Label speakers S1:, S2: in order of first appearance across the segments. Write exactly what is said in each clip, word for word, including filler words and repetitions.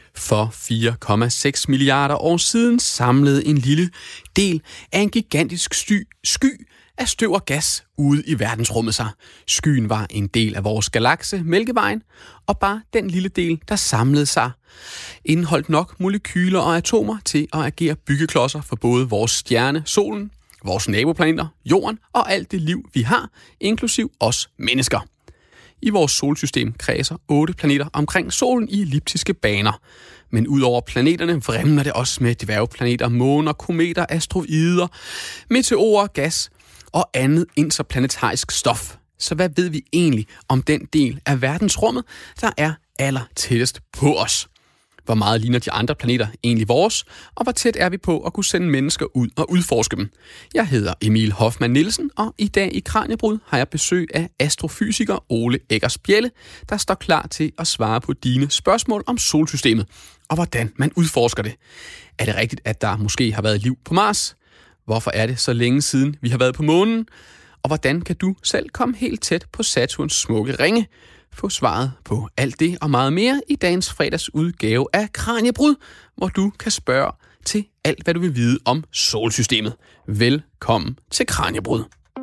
S1: For fire komma seks milliarder år siden samlede en lille del af en gigantisk sty, sky af støv og gas ude i verdensrummet sig. Skyen var en del af vores galakse, Mælkevejen, og bare den lille del, der samlede sig, indeholdt nok molekyler og atomer til at agere byggeklodser for både vores stjerne, solen, vores naboplaneter, jorden og alt det liv, vi har, inklusiv os mennesker. I vores solsystem kredser otte planeter omkring solen i elliptiske baner. Men udover planeterne vrimler det også med dværgplaneter, måner, kometer, asteroider, meteorer, gas og andet interplanetarisk stof. Så hvad ved vi egentlig om den del af verdensrummet, der er aller tættest på os? Hvor meget ligner de andre planeter egentlig vores, og hvor tæt er vi på at kunne sende mennesker ud og udforske dem? Jeg hedder Emil Hoffmann Nielsen, og i dag i Kraniebrud har jeg besøg af astrofysiker Ole Eggers Bjelle, der står klar til at svare på dine spørgsmål om solsystemet, og hvordan man udforsker det. Er det rigtigt, at der måske har været liv på Mars? Hvorfor er det så længe siden, vi har været på månen? Og hvordan kan du selv komme helt tæt på Saturns smukke ringe? Få svaret på alt det og meget mere i dagens fredagsudgave af Kraniebrud, hvor du kan spørge til alt, hvad du vil vide om solsystemet. Velkommen til Kraniebrud.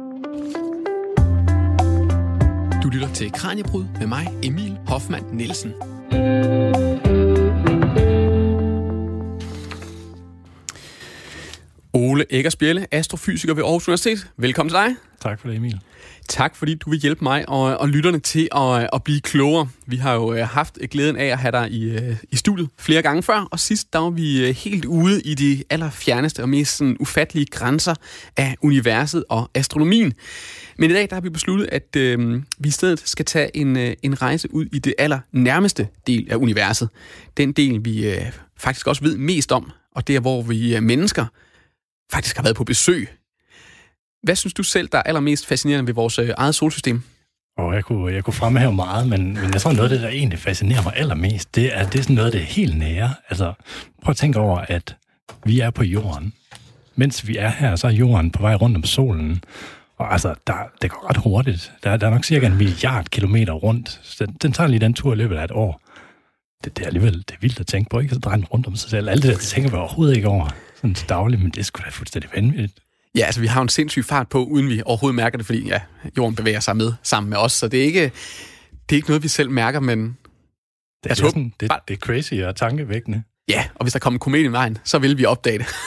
S1: Du lytter til Kraniebrud med mig, Emil Hoffmann Nielsen. Ole Eggers Bjelle, astrofysiker ved Aarhus Universitet. Velkommen til dig.
S2: Tak for det, Emil.
S1: Tak, fordi du vil hjælpe mig og, og lytterne til at, at blive klogere. Vi har jo haft glæden af at have dig i, i studiet flere gange før, og sidst der var vi helt ude i de allerfjerneste og mest sådan, ufattelige grænser af universet og astronomien. Men i dag der har vi besluttet, at øh, vi i stedet skal tage en, en rejse ud i det allernærmeste del af universet. Den del, vi øh, faktisk også ved mest om, og det er, hvor vi mennesker faktisk har været på besøg. Hvad synes du selv, der er allermest fascinerende ved vores øh, eget solsystem?
S2: Og jeg kunne, jeg kunne fremhæve meget, men, men jeg tror, noget af det, der egentlig fascinerer mig allermest, det er, det er sådan noget af det helt nære. Altså, prøv at tænke over, at vi er på jorden. Mens vi er her, så er jorden på vej rundt om solen. Og altså, der, det går ret hurtigt. Der, der er nok cirka en milliard kilometer rundt. Den, den tager lige den tur i løbet af et år. Det, det er alligevel det er vildt at tænke på, ikke? Så drejer den rundt om sig selv. Alt det der, det tænker vi overhovedet ikke over sådan til dagligt, men det er sgu da fuldstændig vanvittigt.
S1: Ja, altså vi har en sindssyg fart på, uden vi overhovedet mærker det, fordi ja, jorden bevæger sig med sammen med os, så det er ikke, det er ikke noget, vi selv mærker, men...
S2: Det er, sådan, det, det er crazy og tankevækkende.
S1: Ja, og hvis der kommer en komet i vejen, så vil vi opdage det.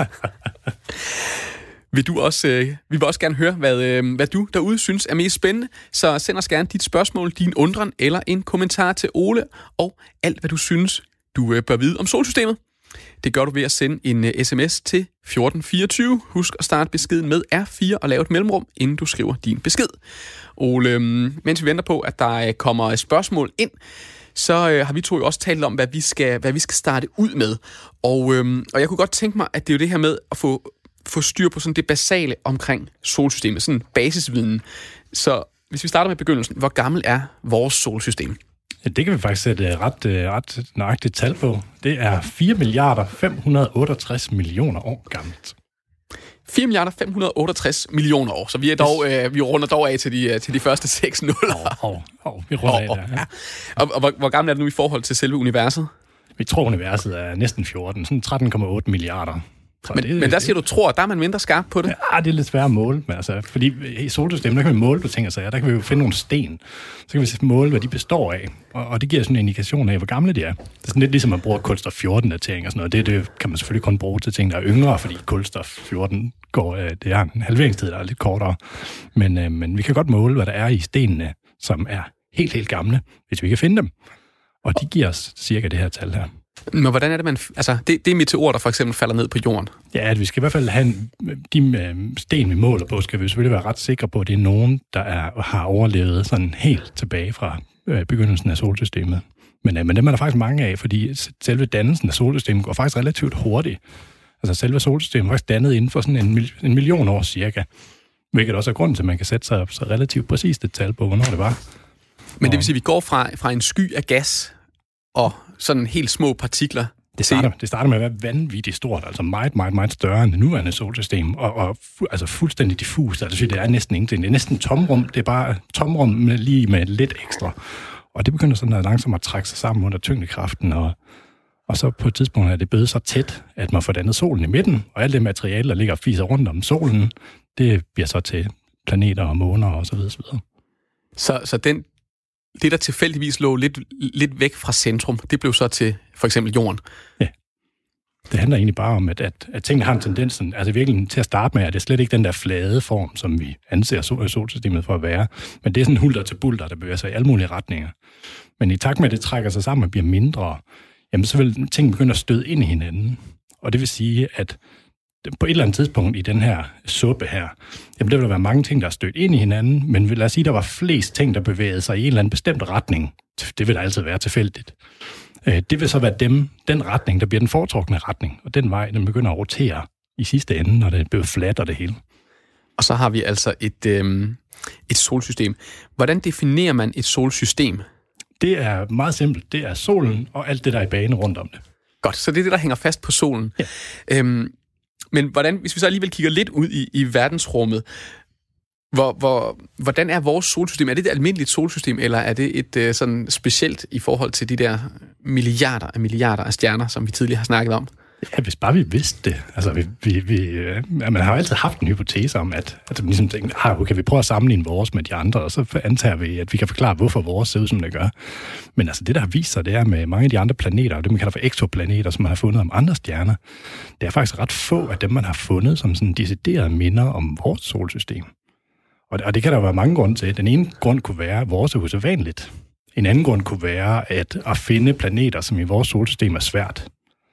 S1: Vil du også, øh, vi vil også gerne høre, hvad, øh, hvad du derude synes er mest spændende, så send os gerne dit spørgsmål, din undren eller en kommentar til Ole, og alt, hvad du synes, du øh, bør vide om solsystemet. Det gør du ved at sende en uh, sms til fjorten fireogtyve. Husk at starte beskeden med R fire og lave et mellemrum, inden du skriver din besked. Ole, mens vi venter på, at der uh, kommer spørgsmål ind, så uh, har vi to jo også talt om, hvad vi skal, hvad vi skal starte ud med. Og, um, og jeg kunne godt tænke mig, at det er jo det her med at få, få styr på sådan det basale omkring solsystemet, sådan basisviden. Så hvis vi starter med begyndelsen, hvor gammel er vores solsystem?
S2: Ja, det kan vi faktisk sætte ret, ret nøjagtigt tal på. Det er fire milliarder fem hundrede otteogtres millioner år gammelt.
S1: fire milliarder fem hundrede otteogtres millioner år, så vi, er dog, øh, vi runder dog af til de, til de første seks nuller.
S2: Hov, hov, vi runder af der. Ja.
S1: Ja. Og, og hvor, hvor gammel er det nu i forhold til selve universet?
S2: Vi tror, universet er næsten fjorten, sådan tretten komma otte milliarder.
S1: Men, det, men der siger du, tror, der er man mindre skarp på det?
S2: Ja, det er lidt svært at måle. Men altså, fordi i solsystemet, der kan vi måle på ting og sager. Der kan vi jo finde nogle sten. Så kan vi måle, hvad de består af. Og, og det giver sådan en indikation af, hvor gamle de er. Det er sådan lidt ligesom, man bruger kulstof fjorten-datering og sådan noget. Det, det kan man selvfølgelig kun bruge til ting, der er yngre, fordi kulstof fjorten går, det er en halveringstid, der er lidt kortere. Men, øh, men vi kan godt måle, hvad der er i stenene, som er helt, helt gamle, hvis vi kan finde dem. Og de giver os cirka det her tal her.
S1: Men hvordan er det, man... Altså, det, det er meteorer, der for eksempel falder ned på jorden.
S2: Ja, at vi skal i hvert fald have en, de sten, vi måler på, skal vi selvfølgelig være ret sikre på, at det er nogen, der er, har overlevet sådan helt tilbage fra øh, begyndelsen af solsystemet. Men, øh, men dem er der faktisk mange af, fordi selve dannelsen af solsystemet går faktisk relativt hurtigt. Altså selve solsystemet er faktisk dannet inden for sådan en, en million år cirka. Hvilket også er grunden til, at man kan sætte sig så relativt præcist et tal på, hvornår det var.
S1: Men det vil sige, at vi går fra, fra en sky af gas og sådan helt små partikler.
S2: Det starter, det starter med at være vanvittigt stort, altså meget, meget, meget større end det nuværende solsystem, og, og fu, altså fuldstændig diffust. Altså det er næsten ingenting. Det er næsten tomrum. Det er bare tomrum med, lige med lidt ekstra. Og det begynder sådan at langsomt at trække sig sammen under tyngdekraften, og, Og så på et tidspunkt er det blevet så tæt, at man får dannet solen i midten, og alt det materiale, der ligger og fiser rundt om solen, det bliver så til planeter og måner og så videre. Så, videre.
S1: så, så den, det, der tilfældigvis lå lidt, lidt væk fra centrum, det blev så til for eksempel jorden?
S2: Ja. Det handler egentlig bare om, at, at, at tingene har en tendens, altså virkelig til at starte med, at det er slet ikke den der flade form, som vi anser sol- solsystemet for at være, men det er sådan hulter til bulter, der bevæger sig i alle mulige retninger. Men i takt med, at det trækker sig sammen og bliver mindre, jamen så vil ting begynde at støde ind i hinanden. Og det vil sige, at på et eller andet tidspunkt i den her suppe her, jamen der vil der være mange ting, der er stødt ind i hinanden, men lad os sige, der var flest ting, der bevægede sig i en eller anden bestemt retning. Det vil der altid være tilfældigt. Det vil så være dem, den retning, der bliver den foretrukne retning, og den vej, den begynder at rotere i sidste ende, når det bliver fladt og det hele.
S1: Og så har vi altså et, øhm, et solsystem. Hvordan definerer man et solsystem?
S2: Det er meget simpelt. Det er solen og alt det, der er i bane rundt om det.
S1: Godt, så det er det, der hænger fast på solen.
S2: Ja.
S1: Øhm, men hvordan, hvis vi så alligevel kigger lidt ud i, i verdensrummet, hvor, hvor, hvordan er vores solsystem? Er det et almindeligt solsystem, eller er det et øh, sådan specielt i forhold til de der milliarder af milliarder af stjerner, som vi tidligere har snakket om?
S2: Ja, hvis bare vi vidste det. Altså, vi, vi, vi, øh, man har jo altid haft en hypotese om, at, at man ligesom tænker, ah, okay, vi prøver at sammenligne vores med de andre, og så antager vi, at vi kan forklare, hvorfor vores ser ud, som det gør. Men altså, det, der har vist sig, det er med mange af de andre planeter, og det man kalder for eksoplaneter, som man har fundet om andre stjerner, det er faktisk ret få af dem, man har fundet, som sådan deciderede minder om vores solsystem. Og det, og det kan der være mange grunde til. Den ene grund kunne være, at vores er usædvanligt. En anden grund kunne være, at at finde planeter, som i vores solsystem er svært.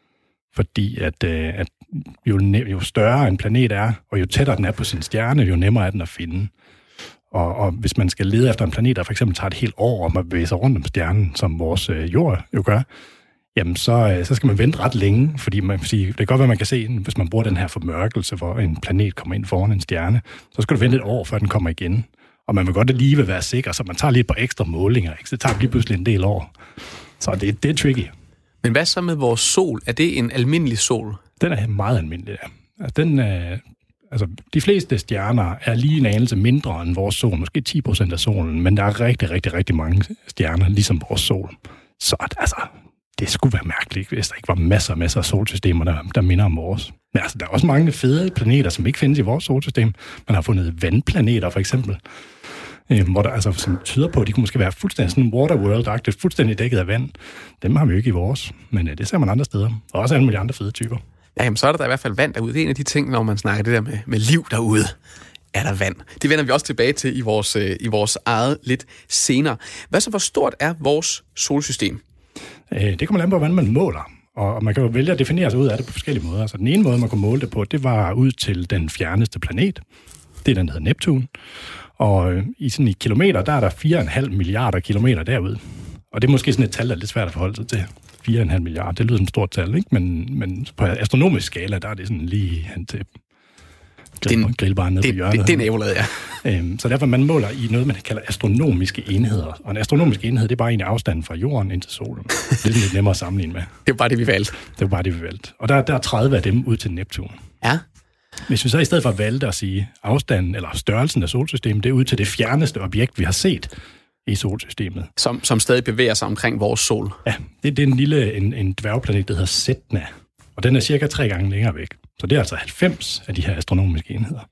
S2: Fordi at, at jo, jo større en planet er, og jo tættere den er på sin stjerne, jo nemmere er den at finde. Og, og hvis man skal lede efter en planet, der for eksempel tager et helt år om at bevæge sig rundt om stjernen, som vores øh, jord jo gør, jamen så, så skal man vente ret længe, fordi man kan sige, det kan godt være, man kan se, hvis man bruger den her formørkelse, hvor en planet kommer ind foran en stjerne, så skal du vente et år, før den kommer igen. Og man vil godt alligevel være sikker, så man tager lige et par ekstra målinger, ikke? Så det tager lige pludselig en del år. Så det, det er tricky.
S1: Men hvad så med vores sol? Er det en almindelig sol?
S2: Den er meget almindelig, ja. Altså, den, øh, altså, de fleste stjerner er lige en anelse mindre end vores sol, måske ti procent af solen, men der er rigtig, rigtig, rigtig mange stjerner, ligesom vores sol. Så altså, det skulle være mærkeligt, hvis der ikke var masser og masser af solsystemer, der, der minder om vores. Men altså, der er også mange fede planeter, som ikke findes i vores solsystem. Man har fundet vandplaneter, for eksempel, øh, hvor der altså, som tyder på, at de kunne måske være fuldstændig sådan Waterworld-agtigt, fuldstændig dækket af vand. Dem har vi jo ikke i vores, men øh, det ser man andre steder. Og også alle mulige andre fede typer.
S1: Ja, jamen, så er der da i hvert fald vand derude. Det er en af de ting, når man snakker det der med, med liv derude. Er der vand? Det vender vi også tilbage til i vores, øh, i vores eget lidt senere. Hvad så, hvor stort er vores solsystem?
S2: Det kommer an på, hvordan man måler, og man kan jo vælge at definere sig ud af det på forskellige måder. Så den ene måde, man kunne måle det på, det var ud til den fjerneste planet. Det er den, der hedder Neptun. Og i sådan i kilometer, der er der fire komma fem milliarder kilometer derude. Og det er måske sådan et tal, der er lidt svært at forholde sig til. fire komma fem milliarder, det lyder som et stort tal, ikke? Men, men på astronomisk skala, der er det sådan lige hen til grillbaren nede på hjørnet.
S1: Det, det er nabolaget, ja.
S2: Øhm, så derfor man måler i noget, man kalder astronomiske enheder. Og en astronomisk enhed, det er bare en afstand fra jorden ind til solen. Det er lidt nemmere at sammenligne med.
S1: Det er bare det, vi valgte.
S2: Det er bare det, vi valgte. Og der, der er tredive af dem ud til Neptun.
S1: Ja.
S2: Hvis vi så i stedet for valgte at sige afstanden eller størrelsen af solsystemet, det er ud til det fjerneste objekt, vi har set i solsystemet.
S1: Som, som stadig bevæger sig omkring vores sol.
S2: Ja, det, det er en lille en, en dværgplanet, der hedder Sedna. Og den er cirka tre gange længere væk. Så det er altså halvfems af de her astronomiske enheder.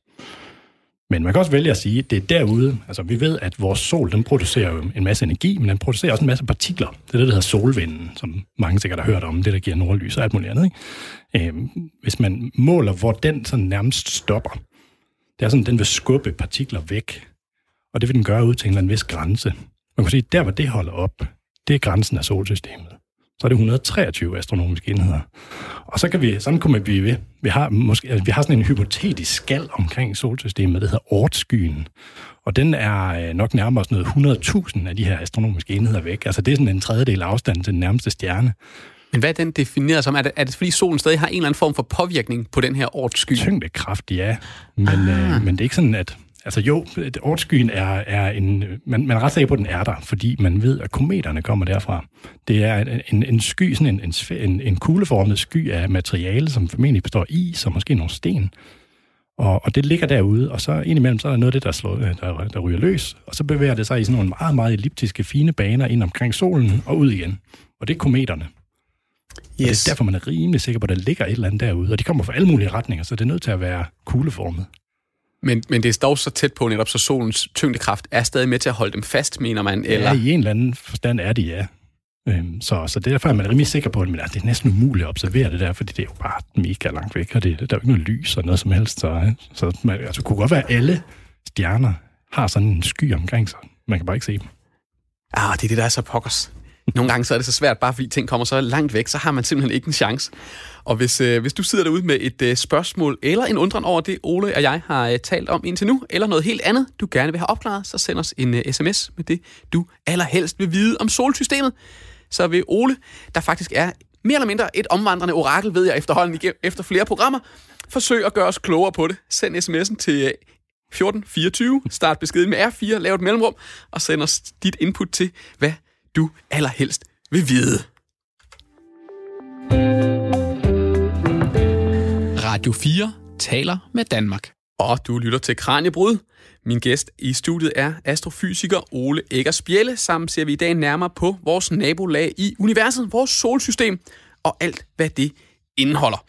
S2: Men man kan også vælge at sige, at det er derude. Altså, vi ved, at vores sol, den producerer jo en masse energi, men den producerer også en masse partikler. Det er det, der hedder solvinden, som mange sikkert har hørt om, det der giver nordlys og alt muligt andet, ikke? Øhm, hvis man måler, hvor den sådan nærmest stopper, det er sådan, at den vil skubbe partikler væk. Og det vil den gøre ud til en eller anden vis grænse. Man kan sige, at der, hvor det holder op, det er grænsen af solsystemet. Så er det et hundrede og treogtyve astronomiske enheder. Og så kan vi, sådan kommer vi ved. Vi har, måske, vi har sådan en hypotetisk skal omkring solsystemet, der hedder Oortskyen. Og den er nok nærmere sådan noget hundrede tusind af de her astronomiske enheder væk. Altså det er sådan en tredjedel afstand til den nærmeste stjerne.
S1: Men hvad er den defineret som? Er det, er det fordi solen stadig har en eller anden form for påvirkning på den her Oortsky?
S2: Tyngdekraft, ja. Men, øh, men det er ikke sådan, at... Altså jo, Oortskyen er, er en... Man, man er ret sikker på, at den er der, fordi man ved, at kometerne kommer derfra. Det er en, en sky, sådan en, en, en kugleformet sky af materiale, som formentlig består af is og måske nogle sten. Og, og det ligger derude, og så indimellem så er der noget af det, der, slår, der, der ryger løs, og så bevæger det sig i sådan nogle meget, meget elliptiske, fine baner ind omkring solen og ud igen. Og det er kometerne. Yes. Det er derfor, man er rimelig sikker på, at der ligger et eller andet derude, og de kommer fra alle mulige retninger, så det er nødt til at være kugleformet.
S1: Men, men det er dog så tæt på netop, så solens tyngdekraft er stadig med til at holde dem fast, mener man? Eller?
S2: Ja, i en eller anden forstand er det, ja. Øhm, så, så derfor er man rimelig sikker på, at men, det er næsten umuligt at observere det der, fordi det er jo bare mega langt væk, og det, der er jo ikke noget lys og noget som helst. Så, så man, altså, det kunne godt være, at alle stjerner har sådan en sky omkring sig. Man kan bare ikke se dem.
S1: Ah, det er det, der er så pokkers. Nogle gange så er det så svært, bare fordi ting kommer så langt væk, så har man simpelthen ikke en chance. Og hvis, øh, hvis du sidder derude med et øh, spørgsmål eller en undren over det, Ole og jeg har øh, talt om indtil nu, eller noget helt andet, du gerne vil have opklaret, så send os en øh, sms med det, du allerhelst vil vide om solsystemet. Så vil Ole, der faktisk er mere eller mindre et omvandrende orakel, ved jeg efterhånden igen, efter flere programmer, forsøge at gøre os klogere på det. Send sms'en til øh, fjorten fireogtyve, start beskeden med R fire, lav et mellemrum, og send os dit input til, hvad du allerhelst vil vide. Radio fire taler med Danmark. Og du lytter til Kraniebrud. Min gæst i studiet er astrofysiker Ole Eggers Bjelle. Sammen ser vi i dag nærmere på vores nabolag i universet, vores solsystem, og alt, hvad det indeholder.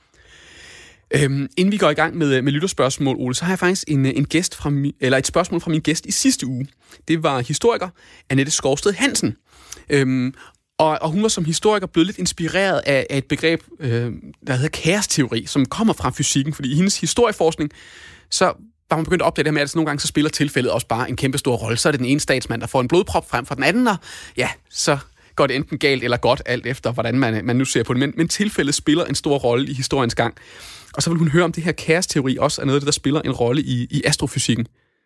S1: Øhm, inden vi går i gang med, med lytterspørgsmål, Ole, så har jeg faktisk en, en gæst fra mi, eller et spørgsmål fra min gæst i sidste uge. Det var historiker Annette Skovsted Hansen. Øhm, og, og hun var som historiker blevet lidt inspireret af, af et begreb, øh, der hedder kaosteori, som kommer fra fysikken, fordi i hendes historieforskning, så var man begyndt at opdage det her med, at nogle gange så spiller tilfældet også bare en kæmpe stor rolle. Så er det den ene statsmand, der får en blodprop frem for den anden, og ja, så går det enten galt eller godt, alt efter hvordan man, man nu ser på det. Men, men tilfældet spiller en stor rolle i historiens gang. Og så vil hun høre om det her kaosteori også er noget af det, der spiller en rolle i, i astrofysikken.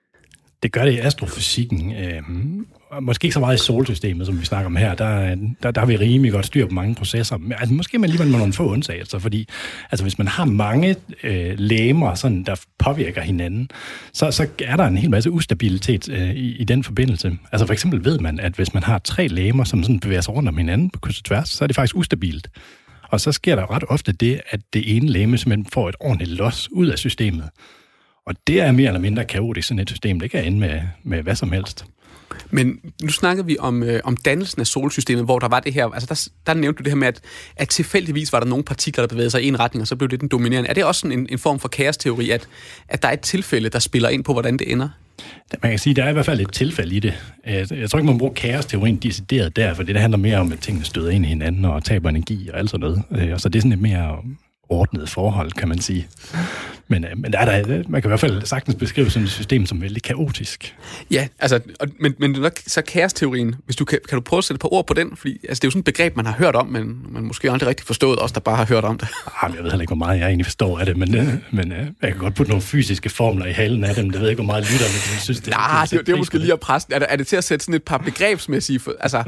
S2: Det gør det i astrofysikken. Øh, måske ikke så meget i solsystemet, som vi snakker om her. Der, der, der har vi rimelig godt styr på mange processer. Men, altså, måske man alligevel med nogle få undtagelser, fordi altså, hvis man har mange øh, legemer, sådan, der påvirker hinanden, så, så er der en hel masse ustabilitet øh, i, i den forbindelse. Altså for eksempel ved man, at hvis man har tre legemer, som sådan bevæger sig rundt om hinanden på kryds og tværs, så er det faktisk ustabilt. Og så sker der ret ofte det, at det ene legeme simpelthen får et ordentligt los ud af systemet. Og det er mere eller mindre kaotisk, sådan et system. Det kan ende med, med hvad som helst.
S1: Men nu snakkede vi om, øh, om dannelsen af solsystemet, hvor der var det her, altså der, der nævnte du det her med, at, at tilfældigvis var der nogle partikler, der bevægede sig i en retning, og så blev det den dominerende. Er det også sådan en, en form for kaosteori, at, at der er et tilfælde, der spiller ind på, hvordan det ender?
S2: Man kan sige, at der er i hvert fald et tilfælde i det. Jeg tror ikke, man bruger kaosteorien decideret der, for det handler mere om, at tingene støder ind i hinanden og taber energi og alt sådan noget. Og så det er sådan et mere ordnet forhold, kan man sige. Men, men der er der, man kan i hvert fald sagtens beskrive sådan et system som vældig kaotisk.
S1: Ja, altså, men, men så kaosteorien, hvis du kan, kan du prøve at sætte et par ord på den? Fordi altså, det er jo sådan et begreb, man har hørt om, men man måske aldrig rigtig forstået, os der bare har hørt om det.
S2: Ah, jeg ved heller ikke, hvor meget jeg egentlig forstår af det, men, men jeg kan godt putte nogle fysiske formler i halen af dem. Det ved jeg ikke, hvor meget lytterne synes, det,
S1: Nej, det, det, det er måske lige at presse. Er det, er det til at sætte sådan et par begrebsmæssige altså,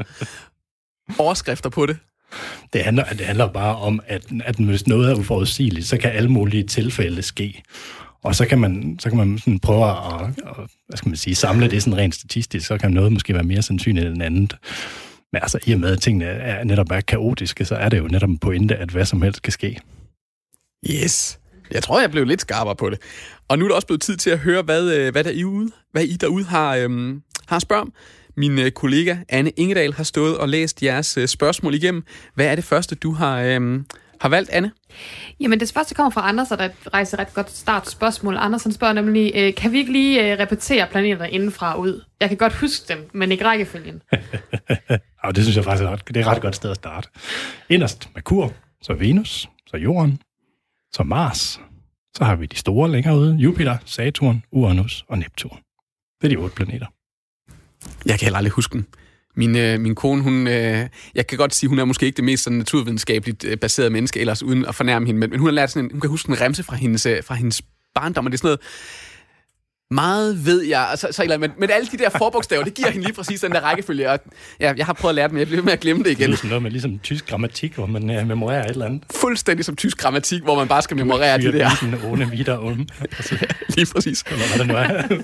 S1: overskrifter på det?
S2: Det handler, det handler bare om, at, at hvis noget er uforudsigeligt, så kan alle mulige tilfælde ske. Og så kan man, så kan man sådan prøve at, at hvad skal man sige, samle det sådan rent statistisk, så kan noget måske være mere sandsynligt end andet. Men altså, i og med, at tingene er netop er kaotiske, så er det jo netop en pointe, at hvad som helst kan ske.
S1: Yes. Jeg tror, jeg blev lidt skarpere på det. Og nu er det også blevet tid til at høre, hvad, hvad, der I, ude, hvad I derude har, øhm, har spørg om. Min kollega Anne Ingedal har stået og læst jeres spørgsmål igennem. Hvad er det første, du har, øhm, har valgt, Anne?
S3: Jamen, det første kommer fra Anders, og der rejser et ret godt startspørgsmål. Anders han spørger nemlig, øh, kan vi ikke lige øh, repetere planeterne indenfra og ud? Jeg kan godt huske dem, men ikke rækkefølgen.
S2: Ja, det synes jeg faktisk er, det er et ret godt sted at starte. Inderst Merkur, så Venus, så Jorden, så Mars. Så har vi de store længere ude. Jupiter, Saturn, Uranus og Neptun. Det er de otte planeter.
S1: Jeg kan heller aldrig huske den. Min, øh, min kone, hun, øh, jeg kan godt sige, hun er måske ikke det mest sådan, naturvidenskabeligt øh, baserede menneske, ellers uden at fornærme hende, men, men hun har lært sådan en, hun kan huske en remse fra hendes, øh, fra hendes barndom, og det er sådan noget, meget ved jeg, altså, så, så, men, men alle de der forbogstaver, det giver hende lige præcis den der rækkefølge, og ja, jeg har prøvet at lære det, men jeg bliver med at glemme det igen.
S2: Det er sådan noget med ligesom tysk grammatik, hvor man uh, memorerer et eller andet.
S1: Fuldstændig som tysk grammatik, hvor man bare skal memorere de der.
S2: Ohne, wieder, um.
S1: Altså, lige præcis.
S2: Hvad det nu er.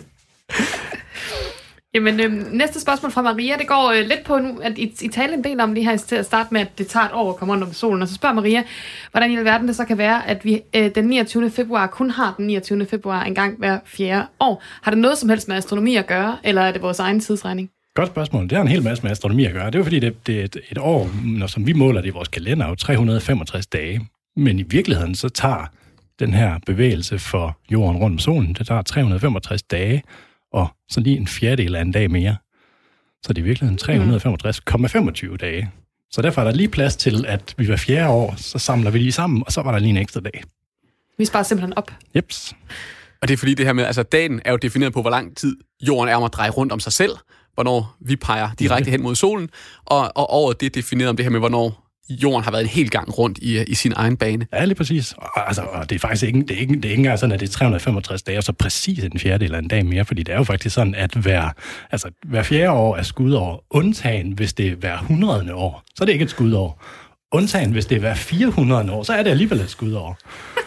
S3: Jamen, øh, næste spørgsmål fra Maria, det går øh, lidt på nu, at I, I taler en del om lige her til at starte med, at det tager et år at komme rundt om solen, og så spørger Maria, hvordan i alverden det så kan være, at vi øh, den niogtyvende februar kun har den niogtyvende februar en gang hver fjerde år. Har det noget som helst med astronomi at gøre, eller er det vores egen tidsregning?
S2: Godt spørgsmål. Det har en hel masse med astronomi at gøre. Det er jo fordi, det, det er et, et år, når, som vi måler det i vores kalender, jo tre hundrede og femogtres dage. Men i virkeligheden, så tager den her bevægelse for jorden rundt om solen, det tager tre hundrede og femogtres dage, og så lige en fjerdedel af en dag mere. Så det er i virkeligheden tre hundrede og femogtres komma femogtyve dage. Så derfor er der lige plads til, at vi hver fjerde år, så samler vi lige sammen, og så var der lige en ekstra dag.
S3: Vi sparer simpelthen op.
S2: Jeps.
S1: Og det er fordi det her med, altså dagen er jo defineret på, hvor lang tid jorden er om at dreje rundt om sig selv, hvornår vi peger direkte hen mod solen, og, og året det er defineret om det her med, hvornår jorden har været en hel gang rundt i, i sin egen bane.
S2: Ja, lige præcis. Og, altså, og det er faktisk ikke, det er ikke, det er ikke engang sådan, at det er tre hundrede og femogtres dage, og så præcis en fjerdedel af en dag mere, fordi det er jo faktisk sådan, at hver, altså, hver fjerde år er skudår, undtagen hvis det er hver hundredende år, så er det ikke et skudår. Undtagen hvis det er hver fire hundrede år, så er det alligevel et skudår.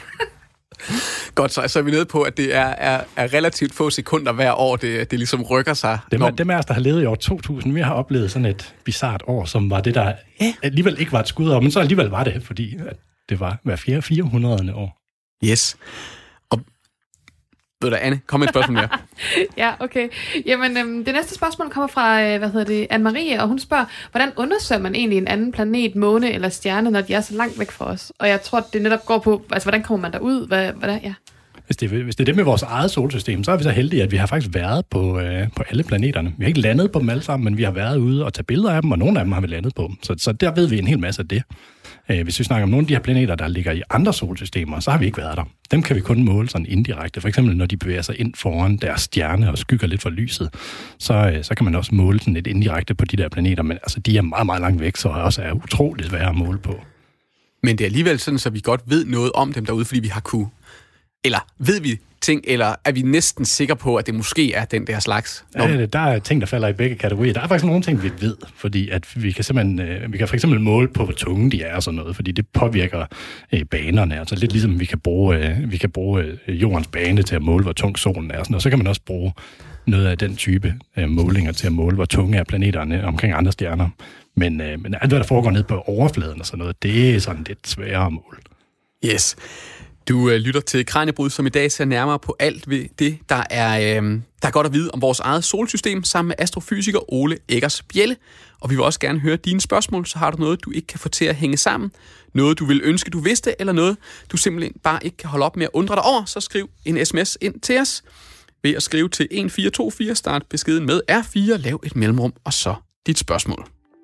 S1: Godt, så, så er vi nede på, at det er, er, er relativt få sekunder hver år, det, det ligesom rykker sig.
S2: Dem, når... dem af os, der har levet i år to tusind, vi har oplevet sådan et bizart år, som var det, der ja. alligevel ikke var et skudår, men så alligevel var det, fordi at det var hver fjerde fire hundrede år.
S1: Yes. Og ved du, Anne, kom med et spørgsmål mere.
S3: Ja, okay. Jamen, øhm, det næste spørgsmål kommer fra, øh, hvad hedder det, Anne-Marie, og hun spørger, hvordan undersøger man egentlig en anden planet, måne eller stjerne, når de er så langt væk fra os? Og jeg tror, det netop går på, altså, hvordan kommer man derud? Hvad, hvordan, ja.
S2: Hvis det, hvis det er det med vores eget solsystem, så er vi så heldige, at vi har faktisk været på, øh, på alle planeterne. Vi har ikke landet på dem alle sammen, men vi har været ude og tage billeder af dem, og nogle af dem har vi landet på. Så, så der ved vi en hel masse af det. Øh, hvis vi snakker om nogle af de her planeter, der ligger i andre solsystemer, så har vi ikke været der. Dem kan vi kun måle sådan indirekte. For eksempel, når de bevæger sig ind foran deres stjerne og skygger lidt for lyset, så, øh, så kan man også måle sådan lidt indirekte på de der planeter. Men altså, de er meget, meget langt væk, så også er utroligt svære at måle på.
S1: Men det er alligevel sådan, så vi godt ved noget om dem derude, fordi vi har kunne. Eller ved vi ting, eller er vi næsten sikre på, at det måske er den der slags?
S2: Ja, der er ting, der falder i begge kategorier. Der er faktisk nogle ting, vi ved, fordi at vi kan simpelthen, øh, vi kan for eksempel måle på, hvor tunge de er og sådan noget, fordi det påvirker øh, banerne. Altså lidt ligesom vi kan bruge, øh, vi kan bruge øh, jordens bane til at måle, hvor tung solen er. Og, sådan, og så kan man også bruge noget af den type øh, målinger til at måle, hvor tunge er planeterne omkring andre stjerner. Men, øh, men alt, hvad der foregår ned på overfladen og sådan noget, det er sådan lidt sværere at måle.
S1: Yes. Du øh, lytter til Kraniebrud, som i dag ser nærmere på alt ved det, der er, øh, der er godt at vide om vores eget solsystem, sammen med astrofysiker Ole Eggers Bjelle. Og vi vil også gerne høre dine spørgsmål, så har du noget, du ikke kan få til at hænge sammen, noget, du vil ønske, du vidste, eller noget, du simpelthen bare ikke kan holde op med at undre dig over, så skriv en sms ind til os ved at skrive til et fire to fire, start beskeden med R fire, lav et mellemrum, og så dit spørgsmål.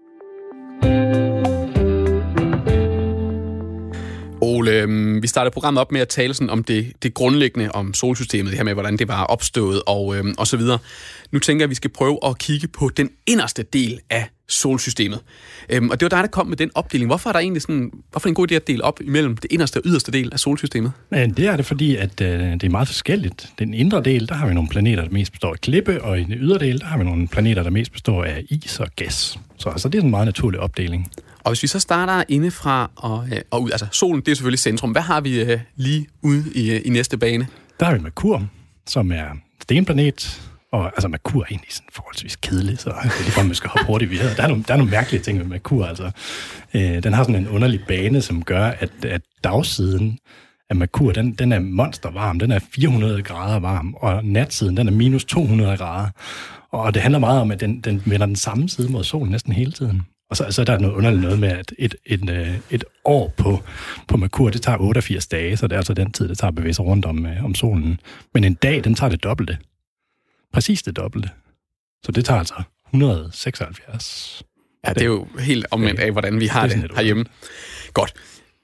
S1: Ole, vi startede programmet op med at tale sådan om det, det grundlæggende om solsystemet, det her med, hvordan det var opstået og, øhm, og så videre. Nu tænker jeg, at vi skal prøve at kigge på den inderste del af solsystemet. Øhm, og det var dig, der kom med den opdeling. Hvorfor er der egentlig sådan, hvorfor er en god idé at dele op imellem det inderste og yderste del af solsystemet?
S2: Det er det, fordi at, øh, det er meget forskelligt. Den indre del, der har vi nogle planeter, der mest består af klippe, og i den ydre del, der har vi nogle planeter, der mest består af is og gas. Så altså, det er en meget naturlig opdeling.
S1: Og hvis vi så starter indefra og, øh, og ud, altså solen, det er selvfølgelig centrum. Hvad har vi øh, lige ude i, øh, i næste bane?
S2: Der har vi Merkur, som er stenplanet, og altså Merkur er egentlig sådan forholdsvis kedelig, så det er lige for, man skal hoppe hurtigt videre. Der er nogle, der er nogle mærkelige ting med Merkur, altså. Øh, den har sådan en underlig bane, som gør, at, at dagsiden af Merkur, den, den er monstervarm, den er fire hundrede grader varm, og natsiden, den er minus to hundrede grader. Og det handler meget om, at den, den vender den samme side mod solen næsten hele tiden. Og så, så er der noget underligt noget med, at et, et, et år på, på Merkur, det tager otteogfirs dage, så det er altså den tid, det tager at bevæge sig rundt om, om solen. Men en dag, den tager det dobbelte. Præcis det dobbelte. Så det tager altså et hundrede og seksoghalvfjerds.
S1: Ja, det er jo helt omvendt af, hvordan vi har det, det herhjemme. Godt.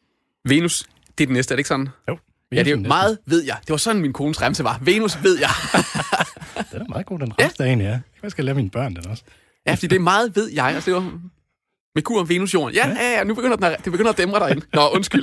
S1: Venus, det er det næste, er det ikke sådan?
S2: Jo.
S1: Ja, det er jo meget, ved jeg. Det var sådan, min kones remse var. Venus, ved jeg.
S2: Det er meget god, den remse, ja. Ja. Jeg skal lære mine børn den også.
S1: Ja, fordi det er meget, ved jeg. Altså, det var Merkur, Venus, Jorden. Ja, ja, ja, nu begynder den at, det begynder at dæmre derinde. Nå, undskyld.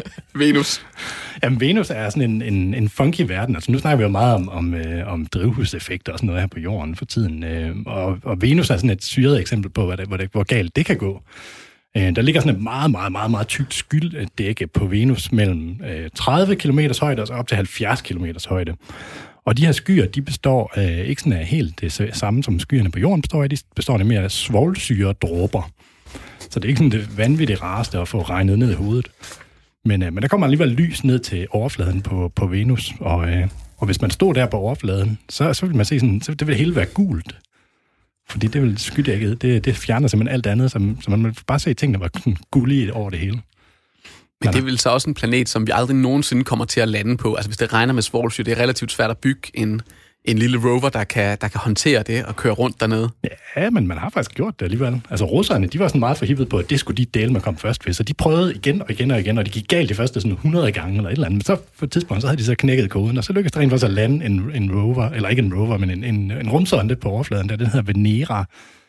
S1: Venus.
S2: Jamen, Venus er sådan en, en, en funky verden. Altså, nu snakker vi jo meget om, om, øh, om drivhuseffekter og sådan noget her på Jorden for tiden. Øh, og, og Venus er sådan et syret eksempel på, hvor, det, hvor, det, hvor galt det kan gå. Øh, der ligger sådan et meget, meget, meget, meget tykt skylddække på Venus mellem øh, tredive kilometers højde og så op til halvfjerds kilometers højde. Og de her skyer, de består øh, ikke sådan af helt det samme, som skyerne på Jorden består af. De består af mere af svovlsyredråber. Så det er ikke sådan det vanvittigt rareste at få regnet ned i hovedet. Men, øh, men der kommer alligevel lys ned til overfladen på, på Venus. Og, øh, og hvis man stod der på overfladen, så, så vil man se sådan, så det vil hele være gult. Fordi det vil skydækket, det, det fjerner simpelthen alt andet, så, så man vil bare se tingene var gullige over det hele.
S1: Men det er vel så også en planet, som vi aldrig nogensinde kommer til at lande på. Altså hvis det regner med svovlsyre, det er relativt svært at bygge en, en lille rover, der kan, der kan håndtere det og køre rundt dernede.
S2: Ja, men man har faktisk gjort det alligevel. Altså russerne, de var sådan meget forhippet på, at det skulle de dele med kom først ved. Så de prøvede igen og igen og igen, og det gik galt de første sådan hundrede gange eller et eller andet. Men så på et tidspunkt, så havde de så knækket koden, og så lykkedes det rent faktisk at lande en, en rover, eller ikke en rover, men en, en, en rumsonde på overfladen, der den hedder Venera.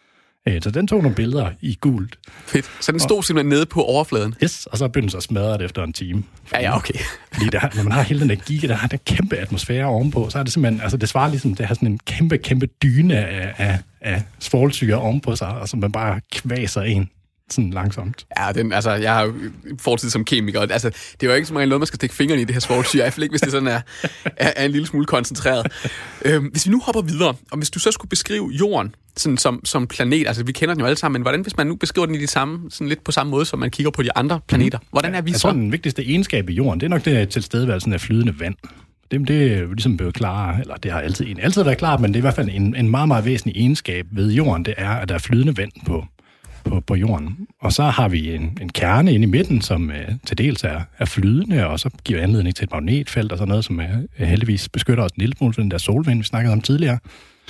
S2: Så den tog nogle billeder i gult.
S1: Fedt. Så den stod og, simpelthen nede på overfladen?
S2: Yes, og så begyndte den så at smadre det efter en time.
S1: Ja, ja, okay.
S2: Fordi der, når man har hele den der giga, der har den kæmpe atmosfære ovenpå, så er det simpelthen, altså det svarer ligesom, det har sådan en kæmpe, kæmpe dyne af, af, af svovlsyre ovenpå sig, og så man bare kvaser en sådan langsomt.
S1: Ja, den, altså, jeg har jo fortid som kemiker, altså, det er jo ikke så meget noget, man skal stikke fingrene i det her svovlsyre, i hvert fald ikke, hvis det sådan er, er, er en lille smule koncentreret. Øhm, hvis vi nu hopper videre, og hvis du så skulle beskrive jorden sådan som, som planet, altså vi kender den jo alle sammen, men hvordan hvis man nu beskriver den i det samme, sådan lidt på samme måde, som man kigger på de andre planeter, hvordan er vi
S2: jeg
S1: så?
S2: Jeg tror, den vigtigste egenskab i jorden, det er nok det tilstedeværelsen af flydende vand. Det, det er jo ligesom blevet klar, eller det har altid, altid været klart, men det er i hvert fald en, en meget, meget væsentlig egenskab ved jorden, det er, at der er flydende vand på På, på jorden. Og så har vi en, en kerne inde i midten, som øh, til dels er, er flydende, og så giver anledning til et magnetfelt og sådan noget, som er, er heldigvis beskytter os en lille smule for den der solvind, vi snakkede om tidligere.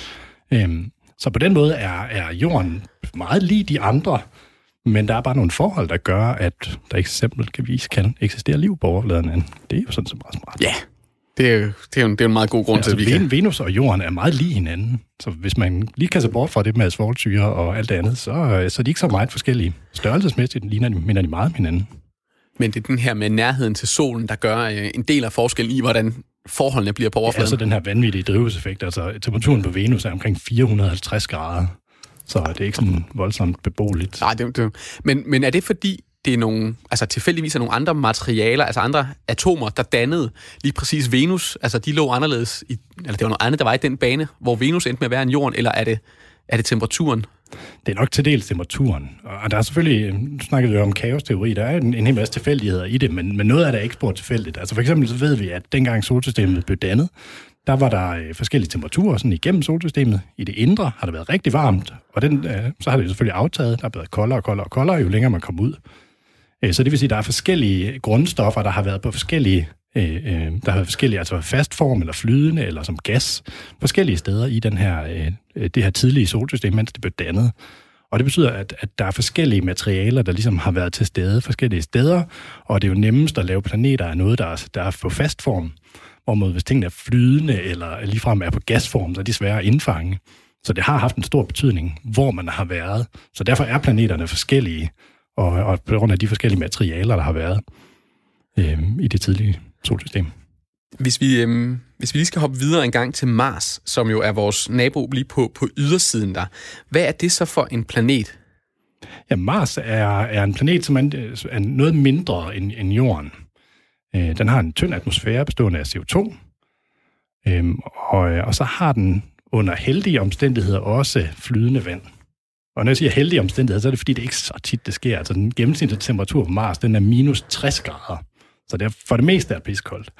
S2: Øhm, så på den måde er, er jorden meget lig de andre, men der er bare nogle forhold, der gør, at der eksempelvis kan eksistere liv på overfladen. Det er jo sådan så meget smart.
S1: Ja, det er jo, det er jo, det er jo en meget god grund ja, til,
S2: altså,
S1: at vi kan...
S2: Venus og jorden er meget lige hinanden. Så hvis man lige kan se bort fra det med svovlsyre og alt det andet, så, så er de ikke så meget forskellige. Størrelsesmæssigt ligner de, minder de meget om hinanden.
S1: Men det er den her med nærheden til solen, der gør øh, en del af forskellen i, hvordan forholdene bliver på overfladen.
S2: Ja, altså den her vanvittige drivhuseffekt. Altså temperaturen på Venus er omkring fire hundrede og halvtreds grader. Så det er ikke sådan voldsomt beboeligt.
S1: Nej, det, det, men, men er det fordi, det er nogle, altså tilfældigvis er nogle andre materialer, altså andre atomer, der dannede lige præcis Venus, altså de lå anderledes, i, eller det var noget andet, der var i den bane, hvor Venus endte med at være en jorden, eller er det, er det temperaturen?
S2: Det er nok til dels temperaturen. Og der er selvfølgelig, nu snakkede vi jo om kaosteori, der er en, en hel masse tilfældigheder i det, men, men noget af det er ikke spor tilfældigt. Altså for eksempel så ved vi, at dengang solsystemet blev dannet, der var der øh, forskellige temperaturer sådan igennem solsystemet. I det indre har det været rigtig varmt, og den, øh, så har det selvfølgelig aftaget. Der er blevet koldere og koldere og koldere, jo længere man kommer ud. Øh, så det vil sige, at der er forskellige grundstoffer, der har været på forskellige, øh, øh, der har været forskellige, altså fast form eller flydende eller som gas, forskellige steder i den her, øh, det her tidlige solsystem, mens det blev dannet. Og det betyder, at, at der er forskellige materialer, der ligesom har været til stede forskellige steder, og det er jo nemmest at lave planeter af noget, der er, der er på fast form. Hvorimod hvis tingene er flydende eller ligefrem er på gasform, så er de svære at indfange. Så det har haft en stor betydning, hvor man har været. Så derfor er planeterne forskellige, og, og på grund af de forskellige materialer, der har været øh, i det tidlige solsystem.
S1: Hvis vi, øh, hvis vi lige skal hoppe videre en gang til Mars, som jo er vores nabo lige på, på ydersiden der. Hvad er det så for en planet?
S2: Ja, Mars er, er en planet, som er, er noget mindre end, end Jorden. Øh, den har en tynd atmosfære bestående af C O to, øh, og, og så har den under heldige omstændigheder også flydende vand. Og når jeg siger heldige omstændigheder, så er det fordi, det ikke så tit, det sker. Altså den gennemsnitlige temperatur på Mars, den er minus tres grader. Så det er for det meste er piskoldt.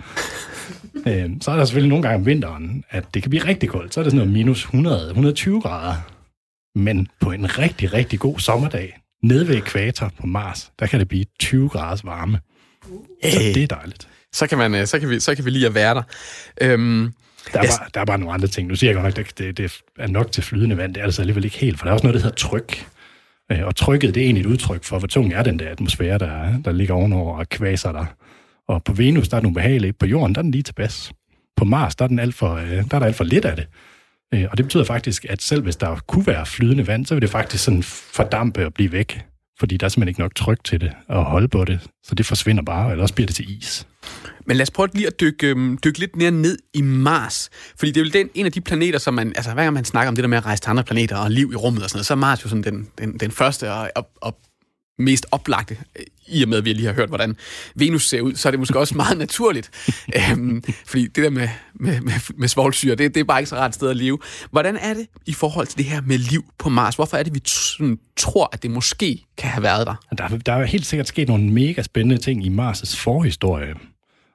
S2: øh, så er der selvfølgelig nogle gange om vinteren, at det kan blive rigtig koldt. Så er det sådan noget minus hundrede til hundrede og tyve grader. Men på en rigtig, rigtig god sommerdag, nede ved ækvator på Mars, der kan det blive tyve graders varme. Så det er dejligt.
S1: Så kan, man, så kan, vi, så kan vi lige at være der. Øhm,
S2: der, er bare, der er bare nogle andre ting. Nu siger jeg godt nok, at det, det er nok til flydende vand. Det er altså alligevel ikke helt, for der er også noget, der hedder tryk. Og trykket, det er egentlig et udtryk for, hvor tung er den der atmosfære, der, der ligger ovenover og kvaser der. Og på Venus, der er den ubehagelig. På Jorden, der er den lige tilpas. På Mars, der er, den alt for, der er der alt for lidt af det. Og det betyder faktisk, at selv hvis der kunne være flydende vand, så vil det faktisk sådan fordampe og blive væk. Fordi der er simpelthen ikke nok tryk til det og holde på det. Så det forsvinder bare, eller også bliver det til is.
S1: Men lad os prøve lige at dykke, øhm, dykke lidt mere ned i Mars. Fordi det er jo den, en af de planeter, som man... Altså hver gang man snakker om det der med at rejse til andre planeter og liv i rummet og sådan noget, så er Mars jo sådan den, den, den første og, og, og mest oplagte. I og med, at vi lige har hørt, hvordan Venus ser ud, så er det måske også meget naturligt. øhm, fordi det der med, med, med, med svovlsyre, det, det er bare ikke så rart sted at leve. Hvordan er det i forhold til det her med liv på Mars? Hvorfor er det, vi sådan, tror, at det måske kan have været der?
S2: Der, der er helt sikkert sket nogle mega spændende ting i Mars' forhistorie.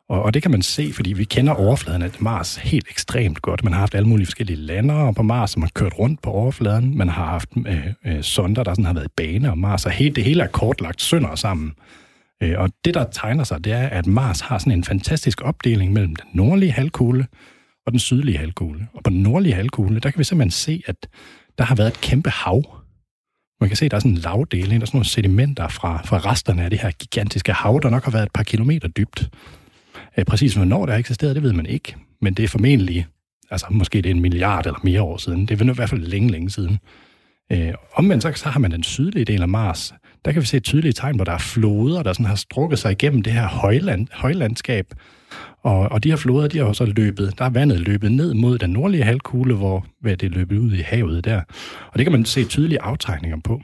S2: Og, og det kan man se, fordi vi kender overfladen af Mars helt ekstremt godt. Man har haft alle mulige forskellige landere på Mars, som har kørt rundt på overfladen. Man har haft øh, øh, sonder, der sådan har været i bane om Mars, og helt, det hele er kortlagt sønder sammen. Øh, og det, der tegner sig, det er, at Mars har sådan en fantastisk opdeling mellem den nordlige halvkugle og den sydlige halvkugle. Og på den nordlige halvkugle, der kan vi simpelthen se, at der har været et kæmpe hav. Man kan se, at der er sådan en lavdeling, der er sådan nogle sedimenter fra, fra resterne af det her gigantiske hav, der nok har været et par kilometer dybt. Præcis hvornår det har eksisteret, det ved man ikke. Men det er formentlig, altså måske det er en milliard eller mere år siden. Det er i hvert fald længe, længe siden. Øh, omvendt så, så har man den sydlige del af Mars. Der kan vi se et tydeligt tegn, hvor der er floder, der sådan har strukket sig igennem det her højland, højlandskab. Og, og de her floder, de har så løbet, der er vandet løbet ned mod den nordlige halvkugle, hvor det er løbet ud i havet der. Og det kan man se tydelige aftegninger på.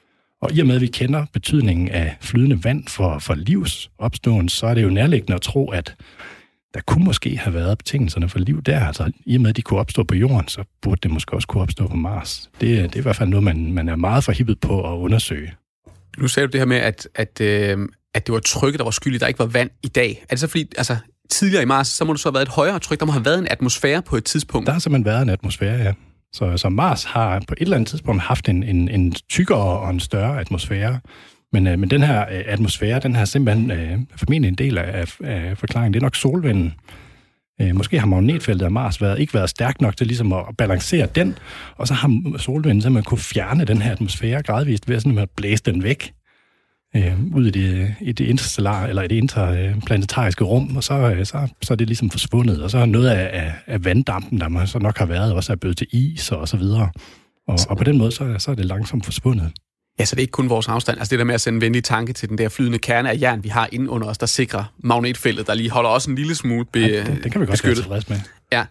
S2: Og i og med, at vi kender betydningen af flydende vand for, for livsopståen, så er det jo nærliggende at tro, at der kunne måske have været betingelserne for liv der. Altså i og med, at de kunne opstå på jorden, så burde det måske også kunne opstå på Mars. Det, det er i hvert fald noget, man, man er meget forhippet på at undersøge.
S1: Nu sagde du det her med, at, at, øh, at det var trykket, der var skyld i, der ikke var vand i dag. Er det så fordi, altså tidligere i Mars, så må det så have været et højere tryk, der må have været en atmosfære på et tidspunkt?
S2: Der har simpelthen været en atmosfære, ja. Så, så Mars har på et eller andet tidspunkt haft en, en, en tykkere og en større atmosfære. Men, øh, men den her øh, atmosfære, den har simpelthen øh, formentlig en del af, af forklaringen. Det er nok solvinden. Øh, måske har magnetfeltet af Mars været, ikke været stærkt nok til ligesom at balancere den, og så har solvinden simpelthen kunne fjerne den her atmosfære gradvist ved sådan at blæse den væk øh, ud i det, i det interstellare, eller i det interplanetariske rum, og så, øh, så, så er det ligesom forsvundet. Og så er noget af, af, af vanddampen, der man så nok har været, også er blevet til is og så videre. Og, og på den måde, så, så er det langsomt forsvundet.
S1: Ja, så det er ikke kun vores afstand. Altså det der med at sende en venlig tanke til den der flydende kerne af jern, vi har inde under os, der sikrer magnetfeltet, der lige holder også en lille smule be-
S2: ja, det, det kan vi godt være tilfreds med.
S1: Ja.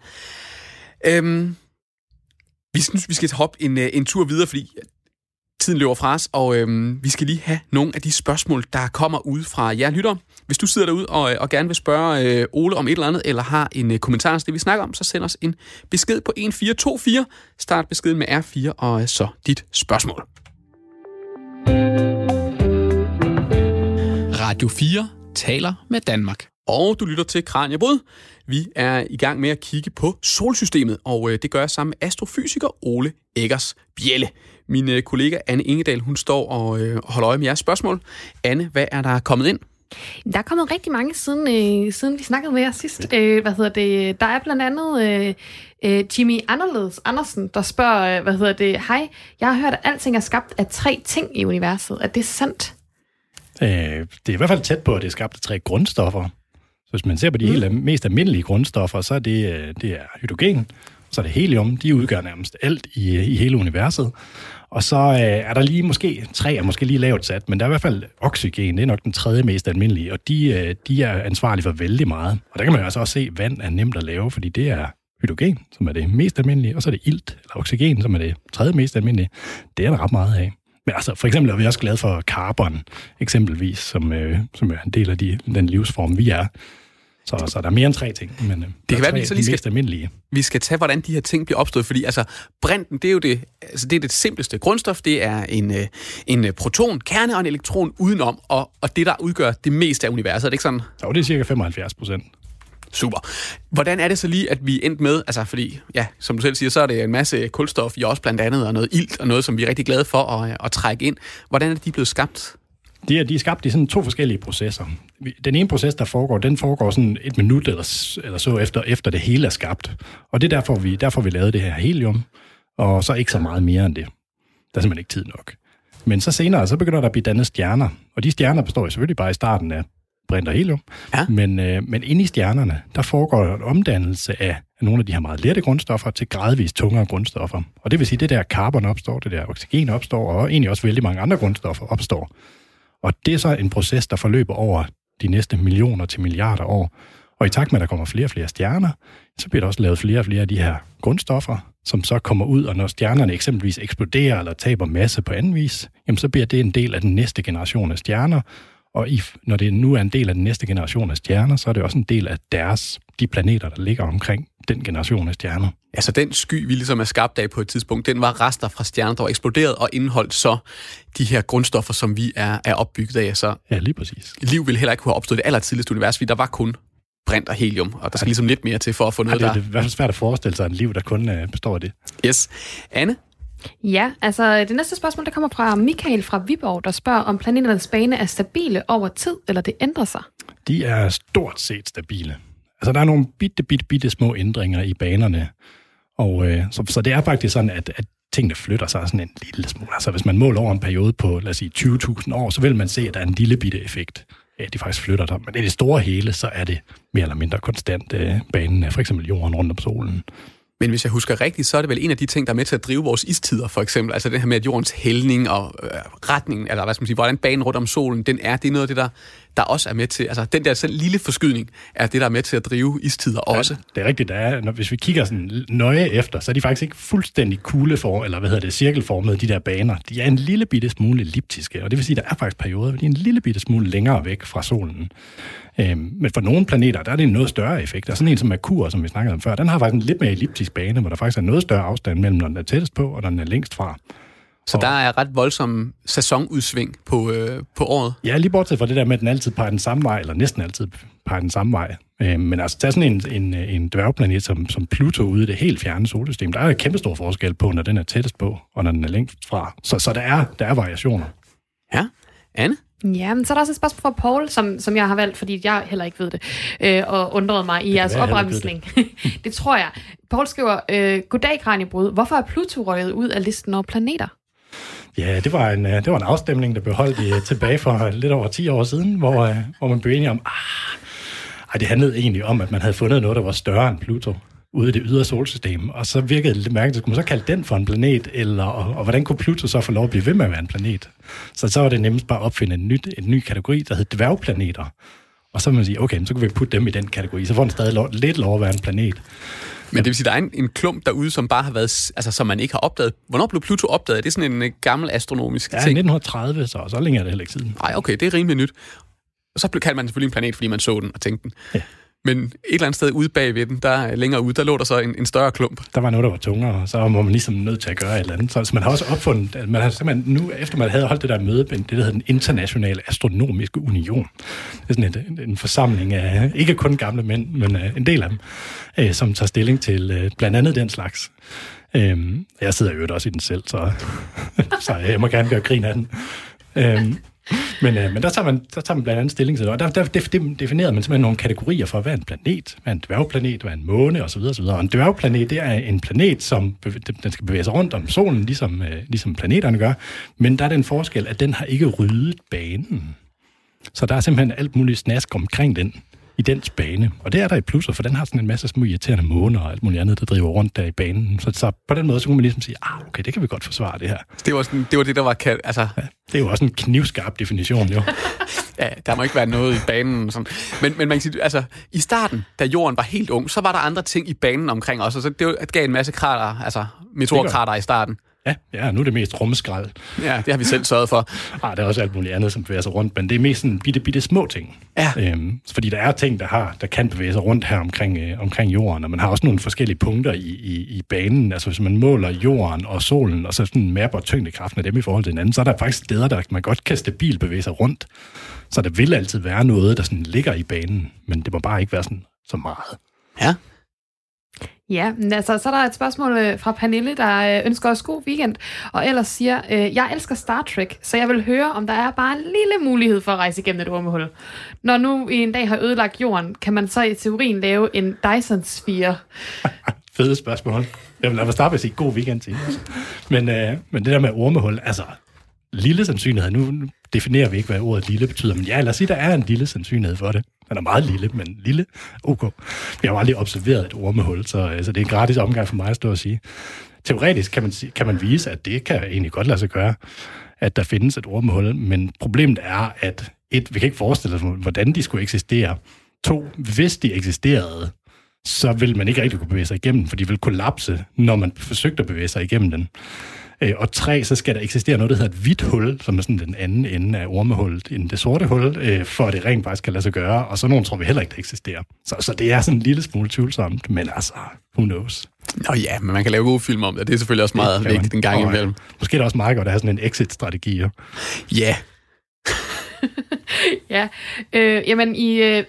S1: Øhm, vi synes, vi skal hoppe en, en tur videre, fordi tiden løber fra os, og øhm, vi skal lige have nogle af de spørgsmål, der kommer ud fra jer lyttere. Hvis du sidder derude og, og gerne vil spørge øh, Ole om et eller andet, eller har en øh, kommentar til det, vi snakker om, så send os en besked på et fire to fire. Start beskeden med R fire, og øh, så dit spørgsmål. Radio fire taler med Danmark. Og du lytter til Kraniebrud. Vi er i gang med at kigge på solsystemet, og øh, det gør jeg sammen med astrofysiker Ole Eggers Bjelle. Min øh, kollega Anne Ingedal, hun står og øh, holder øje med jeres spørgsmål. Anne, hvad er der kommet ind?
S3: Der er kommet rigtig mange, siden, øh, siden vi snakkede med jer sidst. Øh, hvad hedder det? Der er blandt andet øh, øh, Jimmy Anderledes Andersen, der spørger, øh, hvad hedder det? Hej, jeg har hørt, at alting er skabt af tre ting i universet. Er det sandt?
S2: Øh, det er i hvert fald tæt på, at det er skabt af tre grundstoffer. Så hvis man ser på de mm. helt, mest almindelige grundstoffer, så er det, det er hydrogen, så er det helium. De udgør nærmest alt i, i hele universet. Og så øh, er der lige måske tre, er måske lige lavt sat, men der er i hvert fald oxygen, det er nok den tredje mest almindelige, og de, øh, de er ansvarlige for vældig meget. Og der kan man jo altså også se, at vand er nemt at lave, fordi det er hydrogen, som er det mest almindelige, og så er det ilt, eller oxygen, som er det tredje mest almindelige. Det er der ret meget af. Men altså, for eksempel er vi også glade for carbon, eksempelvis, som, øh, som er en del af de, den livsform, vi er. Så, så der er mere end tre ting, men
S1: det kan være, vi
S2: så lige skal,
S1: almindelige. Vi skal tage, hvordan de her ting bliver opstået, fordi altså, brinten, det er jo det, altså, det, er det simpleste grundstof, det er en, en proton, kerne og en elektron udenom, og, og det, der udgør det meste af universet, er det ikke sådan?
S2: Jo, det er cirka femoghalvfjerds procent.
S1: Super. Hvordan er det så lige, at vi endte med, altså fordi, ja, som du selv siger, så er det en masse kulstof i os blandt andet, og noget ilt, og noget, som vi er rigtig glade for at, at trække ind. Hvordan er de blevet skabt?
S2: De er, de er skabt i sådan to forskellige processer. Den ene proces, der foregår, den foregår sådan et minut eller, eller så efter, efter det hele er skabt. Og det er derfor, vi, derfor vi lavede det her helium, og så ikke så meget mere end det. Der er simpelthen ikke tid nok. Men så senere, så begynder der at blive dannet stjerner. Og de stjerner består selvfølgelig bare i starten af brint og helium. Ja. Men, øh, men inde i stjernerne, der foregår en omdannelse af nogle af de her meget lette grundstoffer til gradvist tungere grundstoffer. Og det vil sige, det der carbon opstår, det der oxygen opstår, og egentlig også vældig mange andre grundstoffer opstår. Og det er så en proces, der forløber over de næste millioner til milliarder år. Og i takt med, at der kommer flere og flere stjerner, så bliver der også lavet flere og flere af de her grundstoffer, som så kommer ud, og når stjernerne eksempelvis eksploderer eller taber masse på anden vis, jamen så bliver det en del af den næste generation af stjerner. Og i, når det nu er en del af den næste generation af stjerner, så er det også en del af deres, de planeter, der ligger omkring den generation af stjerner.
S1: Altså den sky, vi ligesom er skabt af på et tidspunkt, den var rester fra stjerner, der var eksploderet og indeholdt så de her grundstoffer, som vi er, er opbygget af. Så
S2: ja, lige præcis.
S1: Liv ville heller ikke kunne have opstået det allertidligste univers, fordi der var kun brint og helium, og der skal ligesom lidt mere til for at få noget,
S2: der...
S1: der...
S2: Det er i hvert fald svært at forestille sig en liv, der kun uh, består af det.
S1: Yes. Anne?
S3: Ja, altså det næste spørgsmål, der kommer fra Michael fra Viborg, der spørger, om planeternes bane er stabile over tid, eller det ændrer sig?
S2: De er stort set stabile. Altså, der er nogle bitte, bitte, bitte små ændringer i banerne, og øh, så, så det er faktisk sådan, at, at tingene flytter sig sådan en lille smule. Altså, hvis man måler over en periode på, lad os sige, tyve tusind år, så vil man se, at der er en lille bitte effekt. Ja, de faktisk flytter sig. Men i det store hele, så er det mere eller mindre konstant øh, banen af for eksempel jorden rundt om solen.
S1: Men hvis jeg husker rigtigt, så er det vel en af de ting, der er med til at drive vores istider, for eksempel. Altså det her med, at jordens hældning og øh, retningen, eller hvad skal man sige, hvordan banen rundt om solen, den er, det er noget af det, der, der også er med til, altså den der sådan lille forskydning, er det, der er med til at drive istider ja, også.
S2: Det er rigtigt, der er, når, hvis vi kigger sådan nøje efter, så er de faktisk ikke fuldstændig kugleform, eller hvad hedder det, cirkelformede, de der baner. De er en lille bitte smule elliptiske, og det vil sige, der er faktisk perioder, hvor de er en lille bitte smule længere væk fra solen. Øhm, men for nogle planeter, der er det en noget større effekt. Der er sådan en som Merkur, som vi snakkede om før, den har faktisk en lidt mere elliptisk bane, hvor der faktisk er noget større afstand mellem, når den er tættest på, og når den er længst fra.
S1: Så og der er ret voldsomme sæsonudsving på, øh, på året?
S2: Ja, lige bortset fra det der med, at den altid peger den samme vej, eller næsten altid peger den samme vej. Øhm, men altså, tag sådan en, en, en dværgplanet som, som Pluto ude i det helt fjerne solsystem, der er en kæmpe stor forskel på, når den er tættest på, og når den er længst fra. Så, så der, er, der er variationer.
S1: Ja. Anne?
S3: Ja, men så er der også et spørgsmål fra Paul, som, som jeg har valgt, fordi jeg heller ikke ved det, øh, og undrede mig i jeres opremsning. Det. det tror jeg. Paul skriver, øh, goddag Kraniebrud, hvorfor er Pluto røget ud af listen over planeter?
S2: Ja, det var en, det var en afstemning, der blev holdt i, tilbage for lidt over ti år siden, hvor, hvor man blev enige om, ah, ej, det handlede egentlig om, at man havde fundet noget, der var større end Pluto ude i det ydre solsystem, og så virkede det lidt mærkeligt, skulle man så kalde den for en planet, eller, og, og hvordan kunne Pluto så få lov at blive ved med at være en planet? Så så var det nemmest bare at opfinde en, nyt, en ny kategori, der hed dværgplaneter. Og så vil man sige, okay, så kan vi putte dem i den kategori, så får den stadig lov, lidt lov at være en planet.
S1: Men det vil sige, der er en, en klump derude, som bare har været, altså som man ikke har opdaget. Hvornår blev Pluto opdaget? Er det sådan en uh, gammel astronomisk
S2: ja,
S1: ting?
S2: Ja, nitten tredive, så så længe er det heller ikke siden.
S1: Nej, okay, det er rimelig nyt. Og så kaldte man selvfølgelig en planet, fordi man så den og tænkte den. Ja. Men et eller andet sted ude bagved den, der længere ude, der lå der så en, en større klump.
S2: Der var noget, der var tungere, og så var man ligesom nødt til at gøre et eller andet. Så, så man har også opfundet, at man har simpelthen nu, efter man havde holdt det der møde, det der hedder den internationale astronomiske union. Det er sådan en, en forsamling af, ikke kun gamle mænd, men uh, en del af dem, uh, som tager stilling til uh, blandt andet den slags. Um, jeg sidder jo også i den selv, så, så jeg må gerne gøre grin af den. Um, Men, øh, men der, tager man, der tager man blandt andet stilling til det, og der, der definerede man simpelthen nogle kategorier for, hvad er en planet, hvad er en dværgplanet, hvad er en måne, osv. osv. Og en dværgplanet, det er en planet, som den skal bevæge sig rundt om solen, ligesom, øh, ligesom planeterne gør, men der er den forskel, at den har ikke ryddet banen. Så der er simpelthen alt muligt snask omkring den, i dens bane. Og det er der i Pluto, for den har sådan en masse små irriterende måner og alt muligt andet, der driver rundt der i banen. Så, så på den måde, så kunne man ligesom sige, ah, okay, det kan vi godt forsvare, det her.
S1: Det var, sådan, det, var det, der var... Altså...
S2: Ja, det er jo også en knivskarp definition, jo.
S1: Ja, der må ikke være noget i banen. Sådan. Men, men man kan sige, altså, i starten, da jorden var helt ung, så var der andre ting i banen omkring os, og så det gav en masse krater, altså meteorkrater i starten.
S2: Ja, ja, nu er det mest rumskrald.
S1: Ja, det har vi selv sørget for.
S2: Ah, der er også alt muligt andet, som bevæger sig rundt, men det er mest sådan bitte, bitte små ting.
S1: Ja.
S2: Øhm, fordi der er ting, der, har, der kan bevæge sig rundt her omkring, øh, omkring jorden, og man har også nogle forskellige punkter i, i, i banen. Altså hvis man måler jorden og solen, og så sådan mapper tyngdekraften af dem i forhold til hinanden, så er der faktisk steder, der man godt kan stabilt bevæge sig rundt. Så der vil altid være noget, der sådan ligger i banen, men det må bare ikke være sådan så meget.
S1: Ja.
S3: Ja, altså, så er der et spørgsmål fra Pernille, der ønsker os god weekend, og ellers siger, jeg elsker Star Trek, så jeg vil høre, om der er bare en lille mulighed for at rejse igennem et ormehul. Når nu i en dag har ødelagt jorden, kan man så i teorien lave en Dyson-sfære?
S2: Fede spørgsmål. Jeg vil lade mig starte med at sige god weekend til. Men, øh, men det der med ormehul, altså lille sandsynlighed, nu definerer vi ikke, hvad ordet lille betyder, men ja, lad os sige, der er en lille sandsynlighed for det. Den er meget lille, men lille. Ok. Vi har jo aldrig observeret et ormehul, så altså, det er en gratis omgang for mig at stå og sige. Teoretisk kan man, kan man vise, at det kan egentlig godt lade sig gøre, at der findes et ormehul, men problemet er, at et, vi kan ikke forestille os, hvordan de skulle eksistere. To, hvis de eksisterede, så vil man ikke rigtig kunne bevæge sig igennem, for de vil kollapse, når man forsøgte at bevæge sig igennem den. Og tre, så skal der eksistere noget, der hedder et hvidt hul, som er sådan den anden ende af ormehullet, end det sorte hul, for at det rent faktisk kan lade sig gøre, og så nogen tror vi heller ikke, der eksisterer. Så, så det er sådan en lille smule tvivlsomt, men altså, who knows?
S1: Nå ja, men man kan lave gode film om det, det er selvfølgelig også meget vigtigt en gang imellem.
S2: Måske er det også meget godt at have sådan en exit-strategi, jo.
S1: Ja.
S3: ja, øh, jamen i, øh,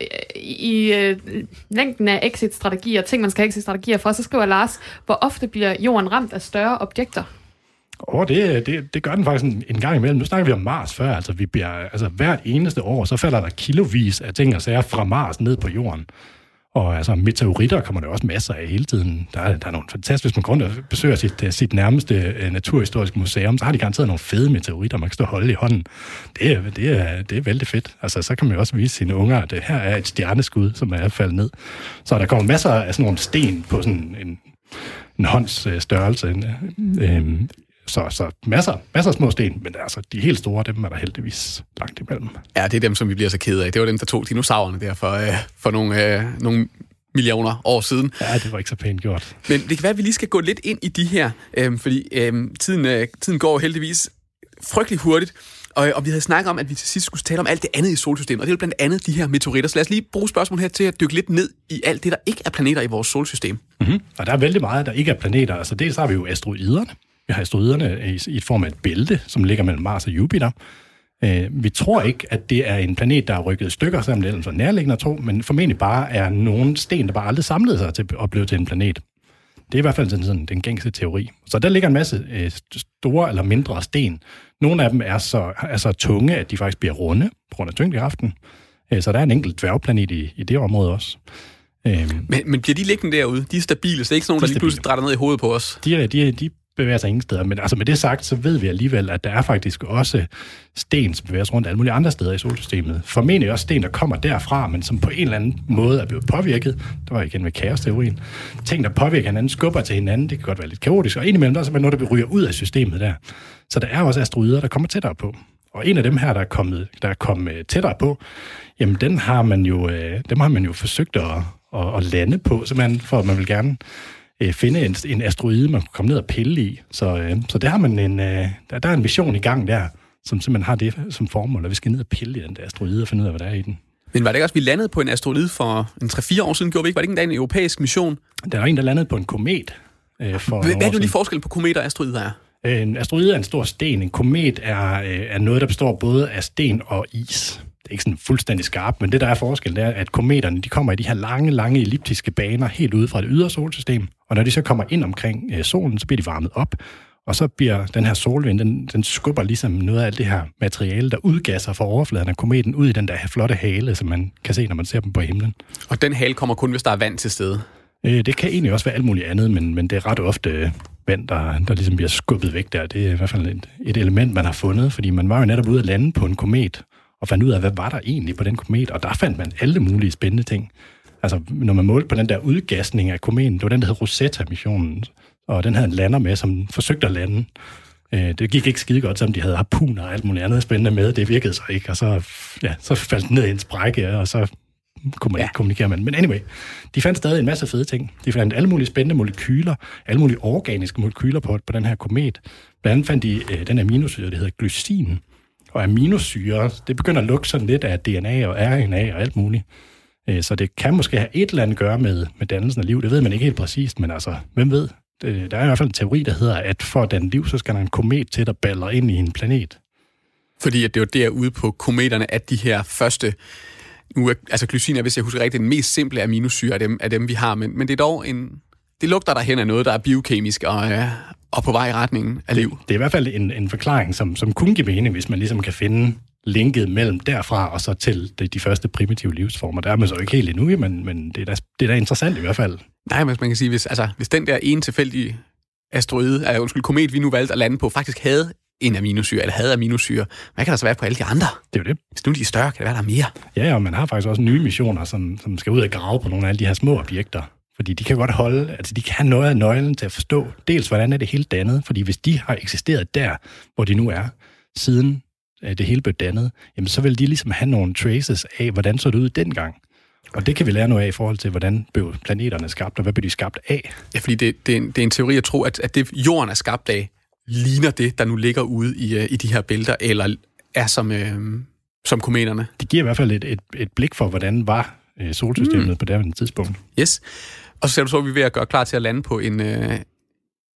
S3: i øh, længden af exit-strategier, ting man skal have exit-strategier for, så skriver Lars, hvor ofte bliver jorden ramt af større objekter?
S2: Åh, oh, det, det, det gør den faktisk en, en gang imellem. Nu snakker vi om Mars før, altså, vi bliver, altså hvert eneste år, så falder der kilovis af ting og sager fra Mars ned på jorden. Og altså, meteoritter kommer der også masser af hele tiden. Der er, der er nogle fantastiske, hvis man går rundt og besøger sit, sit nærmeste uh, naturhistoriske museum, så har de garanteret nogle fede meteoritter, man kan stå og holde i hånden. Det er, det er, det er vældig fedt. Altså, så kan man jo også vise sine unger, at det her er et stjerneskud, som er faldet ned. Så der kommer masser af sådan nogle sten på sådan en, en hånds uh, størrelse. Uh, um, Så, så masser, masser af små sten, men altså, de helt store, dem er der heldigvis langt imellem.
S1: Ja, det er dem, som vi bliver så kede af. Det var dem, der tog dinosaurerne der for, øh, for nogle, øh, nogle millioner år siden.
S2: Ja, det var ikke så pænt gjort.
S1: Men det kan være, at vi lige skal gå lidt ind i de her, øh, fordi øh, tiden, øh, tiden går heldigvis frygtelig hurtigt, og, og vi havde snakket om, at vi til sidst skulle tale om alt det andet i solsystemet, og det er jo blandt andet de her meteoritter. Så lad os lige bruge spørgsmål her til at dykke lidt ned i alt det, der ikke er planeter i vores solsystem.
S2: Mm-hmm. Og der er vældig meget, der ikke er planeter. Altså dels har vi jo asteroiderne. Vi har asteroiderne i, i form af et bælte, som ligger mellem Mars og Jupiter. Øh, vi tror ikke, at det er en planet, der er rykket i stykker, selvom det er så nærliggende at tro, men formentlig bare er nogle sten, der bare aldrig samlede sig til at blive til en planet. Det er i hvert fald sådan, sådan den gængse teori. Så der ligger en masse øh, store eller mindre sten. Nogle af dem er så, er så tunge, at de faktisk bliver runde på grund af tyngdekraften. Øh, så der er en enkelt dværgplanet i, i det område også. Øh,
S1: men, men bliver de liggende derude? De er stabile, så det er ikke sådan nogen, der lige pludselig drætter ned i hovedet på os?
S2: De, de, de bevæger sig ingen steder. Men altså med det sagt, så ved vi alligevel, at der er faktisk også sten, som bevæger sig rundt alle mulige andre steder i solsystemet. Formentlig også sten, der kommer derfra, men som på en eller anden måde er blevet påvirket. Det var igen med kaosteorien. Ting, der påvirker hinanden, skubber til hinanden, det kan godt være lidt kaotisk. Og indimellem der er simpelthen noget, der ryger ud af systemet der. Så der er også asteroider, der kommer tættere på. Og en af dem her, der er kommet, der er kommet tættere på, jamen den har man jo, øh, dem har man jo forsøgt at, at, at lande på, simpelthen for at man vil gerne finde en, en asteroide, man kan komme ned og pille i. Så, øh, så der har man en, øh, der, der er en mission i gang der, som simpelthen har det som formål, at vi skal ned og pille i den der asteroide og finde ud af, hvad der er i den.
S1: Men var det ikke også, vi landede på en asteroide for en tre fire år siden, gjorde vi ikke? Var det ikke en, en europæisk mission?
S2: Der er en, der landede på en komet. Øh, for
S1: hvad er nu lige forskel på kometer og asteroider er?
S2: En asteroide er en stor sten. En komet er, øh, er noget, der består både af sten og is. Det er ikke sådan fuldstændig skarpt, men det, der er forskel, det er, at kometerne de kommer i de her lange, lange elliptiske baner helt ude fra det ydre solsystem, og når de så kommer ind omkring øh, solen, så bliver de varmet op, og så bliver den her solvind, den, den skubber ligesom noget af alt det her materiale, der udgasser fra overfladen af kometen, ud i den der flotte hale, som man kan se, når man ser dem på himlen.
S1: Og den hale kommer kun, hvis der er vand til stede?
S2: Øh, det kan egentlig også være alt muligt andet, men, men det er ret ofte øh, vand, der, der ligesom bliver skubbet væk der. Det er i hvert fald et, et element, man har fundet, fordi man var jo netop ude at lande på en komet, og fandt ud af, hvad var der egentlig på den komet, og der fandt man alle mulige spændende ting. Altså, når man målte på den der udgasning af kometen, det var den, der hed Rosetta-missionen, og den havde en lander med, som forsøgte at lande. Det gik ikke skide godt, selvom de havde harpuner og alt muligt andet spændende med. Det virkede så ikke, og så, ja, så faldt den ned i en sprække, og så kunne man ja. ikke kommunikere med den. Men anyway, de fandt stadig en masse fede ting. De fandt alle mulige spændende molekyler, alle mulige organiske molekyler på, på den her komet. Blandt andet fandt de øh, den aminosyre, der hedder glycin. Og aminosyre, det begynder at lugte sådan lidt af D N A og R N A og alt muligt. Så det kan måske have et eller andet at gøre med, med dannelsen af liv. Det ved man ikke helt præcist, men altså, hvem ved? Det, der er i hvert fald en teori, der hedder, at for at danne liv, så skal der en komet til, der baller ind i en planet. Fordi
S1: at det var derude på kometerne, at de her første... Nu, altså glycin er, hvis jeg husker rigtigt, den mest simple aminosyre af dem, af dem vi har, men, men det er dog en... Det lugter derhen af noget, der er biokemisk og, øh, og på vej i retningen af liv.
S2: Det, det er i hvert fald en, en forklaring, som, som kunne give mening, hvis man ligesom kan finde linket mellem derfra og så til de, de første primitive livsformer. Der er man så ikke helt endnu, men, men det, er da, det er da interessant i hvert fald.
S1: Nej, men man kan sige, hvis, altså, hvis den der ene tilfældige asteroide, altså undskyld, komet, vi nu valgte at lande på, faktisk havde en aminosyre, eller havde aminosyre, hvad kan der så være på alle de andre?
S2: Det er jo det.
S1: Hvis nu de er større, kan det være, der er mere.
S2: Ja, og man har faktisk også nye missioner, som, som skal ud og grave på nogle af alle de her små objekter. Fordi de kan godt holde, altså de kan have noget af nøglen til at forstå, dels hvordan er det hele dannet, fordi hvis de har eksisteret der, hvor de nu er, siden det hele blev dannet, jamen så vil de ligesom have nogle traces af, hvordan så det ud dengang. Og det kan vi lære noget af i forhold til, hvordan blev planeterne skabt, og hvad blev de skabt af.
S1: Ja, fordi det, det, er, en, det er en teori at tro, at, at det jorden er skabt af, ligner det, der nu ligger ude i, i de her bælter, eller er som, øh, som kometerne.
S2: Det giver i hvert fald et, et, et blik for, hvordan var solsystemet mm. på det tidspunkt.
S1: Yes. Og så ser du så, at vi er ved at gøre klar til at lande på en, øh,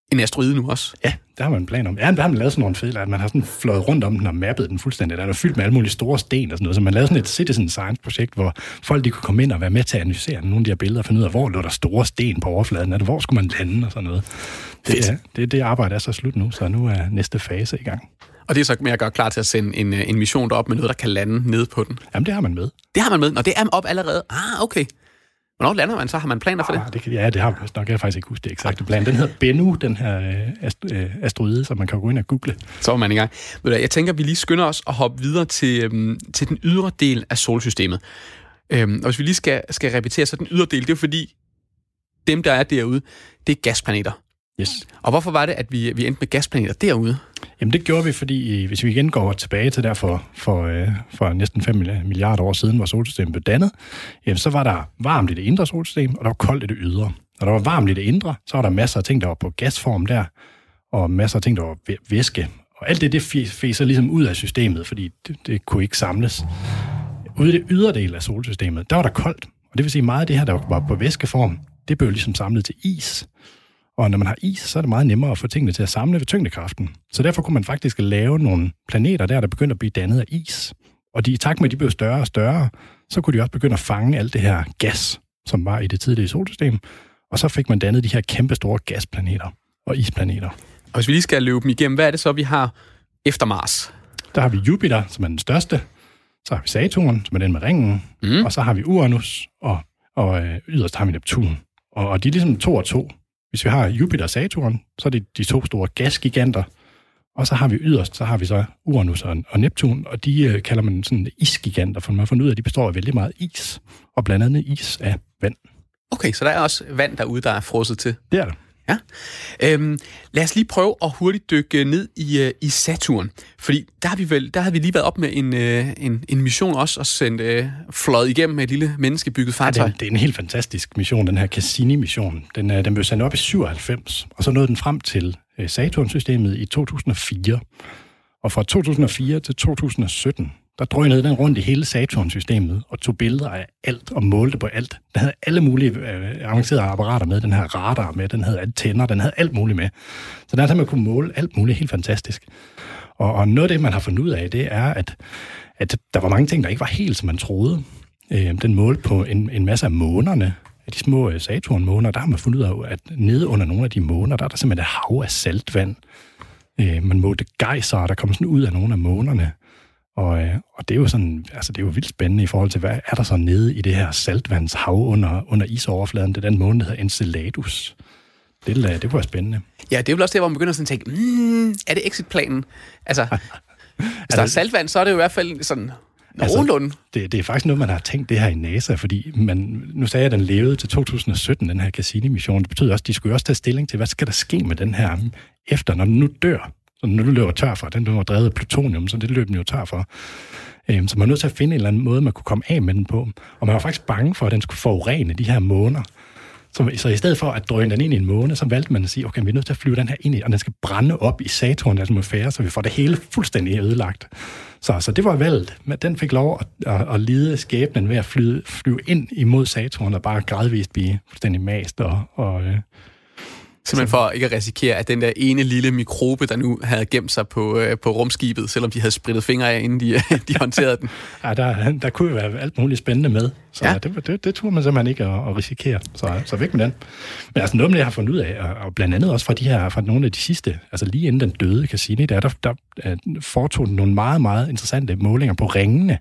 S1: en asteroide nu også?
S2: Ja, der har man en plan om. Ja, der har man lavet sådan nogle fede, at man har sådan fløjet rundt om den og mappet den fuldstændig. Der er fyldt med alle mulige store sten og sådan noget. Så man lavede sådan et citizen science-projekt, hvor folk de kunne komme ind og være med til at analysere nogle af de her billeder og finde ud af, hvor lå der store sten på overfladen, altså, hvor skulle man lande og sådan noget. Det, er, det, det arbejde er så slut nu, så nu er næste fase i gang.
S1: Og det er så med at gøre klar til at sende en, en mission derop med noget, der kan lande nede på den?
S2: Jamen, det har man med.
S1: Det har man med? Nå, det er op allerede? Ah, okay. Hvornår lander man så? Har man planer for det?
S2: Ah, det kan, ja, det har vi nok. Jeg kan faktisk ikke huske det eksakte plan. Den hedder Bennu, den her øh, asteroide, som man kan gå ind og google.
S1: Så er man i gang. Jeg tænker, at vi lige skynder os at hoppe videre til, øhm, til den ydre del af solsystemet. Øhm, og hvis vi lige skal, skal repetere, så den ydre del, det er fordi, dem, der er derude, det er gasplaneter.
S2: Yes.
S1: Og hvorfor var det, at vi, vi endte med gasplaneter derude?
S2: Jamen det gjorde vi, fordi hvis vi igen går tilbage til der for, for, øh, for næsten fem milliarder år siden, hvor solsystemet blev dannet, jamen, så var der varmt i det indre solsystem, og der var koldt i det ydre. Når der var varmt i det indre, så var der masser af ting, der var på gasform der, og masser af ting, der var væske. Og alt det, det fæser ligesom ud af systemet, fordi det, det kunne ikke samles. Ude i det ydre del af solsystemet, der var der koldt, og det vil sige meget af det her, der var på væskeform, det blev ligesom samlet til is. Og når man har is, så er det meget nemmere at få tingene til at samle ved tyngdekraften. Så derfor kunne man faktisk lave nogle planeter der, der begyndte at blive dannet af is. Og de, i takt med, at de blev større og større, så kunne de også begynde at fange alt det her gas, som var i det tidlige solsystem. Og så fik man dannet de her kæmpe store gasplaneter og isplaneter.
S1: Og hvis vi lige skal løbe dem igennem, hvad er det så, vi har efter Mars?
S2: Der har vi Jupiter, som er den største. Så har vi Saturn, som er den med ringen. Mm. Og så har vi Uranus, og, og øh, yderst har vi Neptun. Og, og de er ligesom to og to. Hvis vi har Jupiter og Saturn, så er det de to store gasgiganter. Og så har vi yderst, så har vi så Uranus og, og Neptun, og de øh, kalder man sådan isgiganter, for man har fundet ud af, at de består af vældig meget is, og blandt andet is af vand.
S1: Okay, så der er også vand derude, der er frosset til?
S2: Det er der.
S1: Ja. Øhm, lad os lige prøve at hurtigt dykke ned i, uh, i Saturn, fordi der har vi vel, der har vi lige været op med en, uh, en, en mission også, og sendt uh, fløjet igennem med et lille menneskebygget fartøj.
S2: Ja, det, er, det er en helt fantastisk mission, den her Cassini-mission. Den, uh, den blev sendt op i syvoghalvfems, og så nåede den frem til uh, Saturn-systemet i to tusind og fire. Og fra to tusind og fire til to tusind og sytten, der drønede den rundt i hele Saturn-systemet og tog billeder af alt og målte på alt. Den havde alle mulige øh, avancerede apparater med, den havde radar med, den havde antenner, den havde alt muligt med. Så der man kunne måle alt muligt helt fantastisk. Og, og noget af det, man har fundet ud af, det er, at, at der var mange ting, der ikke var helt, som man troede. Øh, den målte på en, en masse af månerne, af de små Saturn-måner. Der har man fundet ud af, at nede under nogle af de måner, der er der simpelthen et hav af saltvand. Øh, man målte gejser, der kom sådan ud af nogle af månerne. Og, og det er jo sådan, altså det er jo vildt spændende i forhold til, hvad er der så nede i det her saltvandshav under, under isoverfladen? Det er den måne, der hedder Enceladus. Det, det kunne være spændende.
S1: Ja, det er vel også det, hvor man begynder sådan at tænke, mm, er det exitplanen? Altså, hvis der er saltvand, så er det jo i hvert fald sådan nogenlunde. Altså,
S2: det, det er faktisk noget, man har tænkt det her i NASA, fordi man, nu sagde jeg, at den levede til to tusind og sytten, den her Cassini-mission. Det betyder også, at de skulle også tage stilling til, hvad skal der ske med den her efter, når den nu dør. Så når du løber tør for, den var drevet af plutonium, så det løb den jo tør for. Øhm, så man er nødt til at finde en eller anden måde, man kunne komme af med den på. Og man var faktisk bange for, at den skulle forurene de her måner. Så, så i stedet for at drøne den ind i en måne, så valgte man at sige, okay, vi er nødt til at flyve den her ind i, og den skal brænde op i Saturn atmosfære, så vi får det hele fuldstændig ødelagt. Så, så det var valgt, men den fik lov at, at, at lide skæbnen ved at flyve, flyve ind imod Saturn og bare gradvist blive fuldstændig mast og... og
S1: simpelthen for ikke at risikere, at den der ene lille mikrobe, der nu havde gemt sig på, øh, på rumskibet, selvom de havde spritet fingre af, inden de, de håndterede den.
S2: Ja, der, der kunne jo være alt muligt spændende med. Så ja. det, det, det turde man simpelthen ikke at, at risikere. Så, så væk med den. Men altså noget, jeg har fundet ud af, og blandt andet også fra, de her, fra nogle af de sidste, altså lige inden den døde Cassini, der, der, der foretog nogle meget, meget interessante målinger på ringene.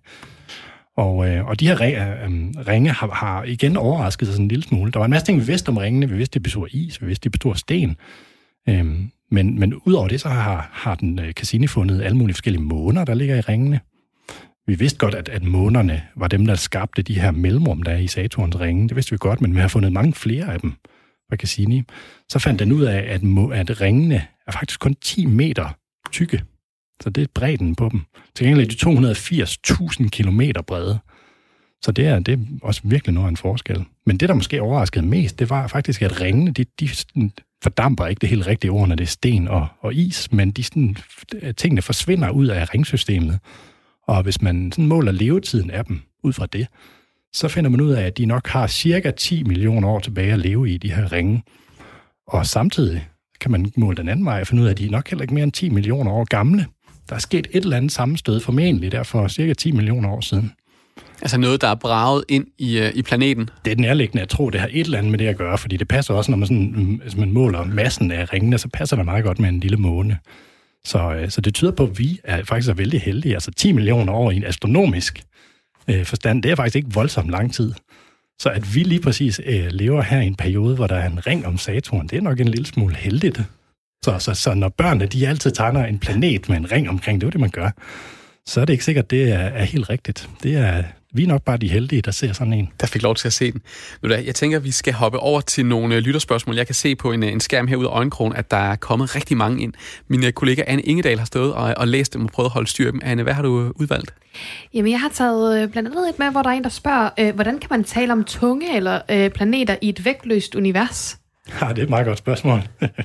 S2: Og, øh, og de her øh, ringe har, har igen overrasket sig sådan en lille smule. Der var en masse ting, vi vidste om ringene. Vi vidste, de bestod af is. Vi vidste, de bestod af sten. Øhm, men, men udover det, så har, har den øh, Cassini fundet alle mulige forskellige måner, der ligger i ringene. Vi vidste godt, at, at månerne var dem, der skabte de her mellemrum, der er i Saturns ringe. Det vidste vi godt, men vi har fundet mange flere af dem fra Cassini. Så fandt den ud af, at, at ringene er faktisk kun ti meter tykke. Så det er bredden på dem. Til gengæld er de to hundrede og firs tusind kilometer brede. Så det er, det er også virkelig noget af en forskel. Men det, der måske overraskede mest, det var faktisk, at ringene, de, de fordamper ikke det helt rigtige ord, når det er sten og, og is, men de sådan, tingene forsvinder ud af ringsystemet. Og hvis man sådan måler levetiden af dem ud fra det, så finder man ud af, at de nok har cirka ti millioner år tilbage at leve i de her ringe. Og samtidig kan man måle den anden vej og finde ud af, at de er nok heller ikke mere end ti millioner år gamle. Der er sket et eller andet sammenstød, formentlig derfor cirka ti millioner år siden.
S1: Altså noget, der er braget ind i, uh, i planeten?
S2: Det er nærliggende at tro, det har et eller andet med det at gøre, fordi det passer også, når man, sådan, hvis man måler massen af ringene, så passer det meget godt med en lille måne. Så, uh, så det tyder på, at vi er faktisk er vældig heldige. Altså ti millioner år i en astronomisk uh, forstand, det er faktisk ikke voldsomt lang tid. Så at vi lige præcis uh, lever her i en periode, hvor der er en ring om Saturn, det er nok en lille smule heldigt. Så, så, så når børnene, de altid tegner en planet med en ring omkring, det er det, man gør, så er det ikke sikkert, at det er, er helt rigtigt. Det er, vi er nok bare de heldige, der ser sådan en.
S1: Der fik lov til at se den. Jeg tænker, at vi skal hoppe over til nogle lytterspørgsmål. Jeg kan se på en, en skærm herude af øjenkrogen, at der er kommet rigtig mange ind. Min kollega Anne Ingedal har stået og, og læst dem og prøvet at holde styr på dem. Anne, hvad har du udvalgt?
S3: Jamen, jeg har taget blandt andet et med, hvor der er en, der spørger, øh, hvordan kan man tale om tunge eller øh, planeter i et vægtløst univers?
S2: Ja, det er et meget godt spørgsmål.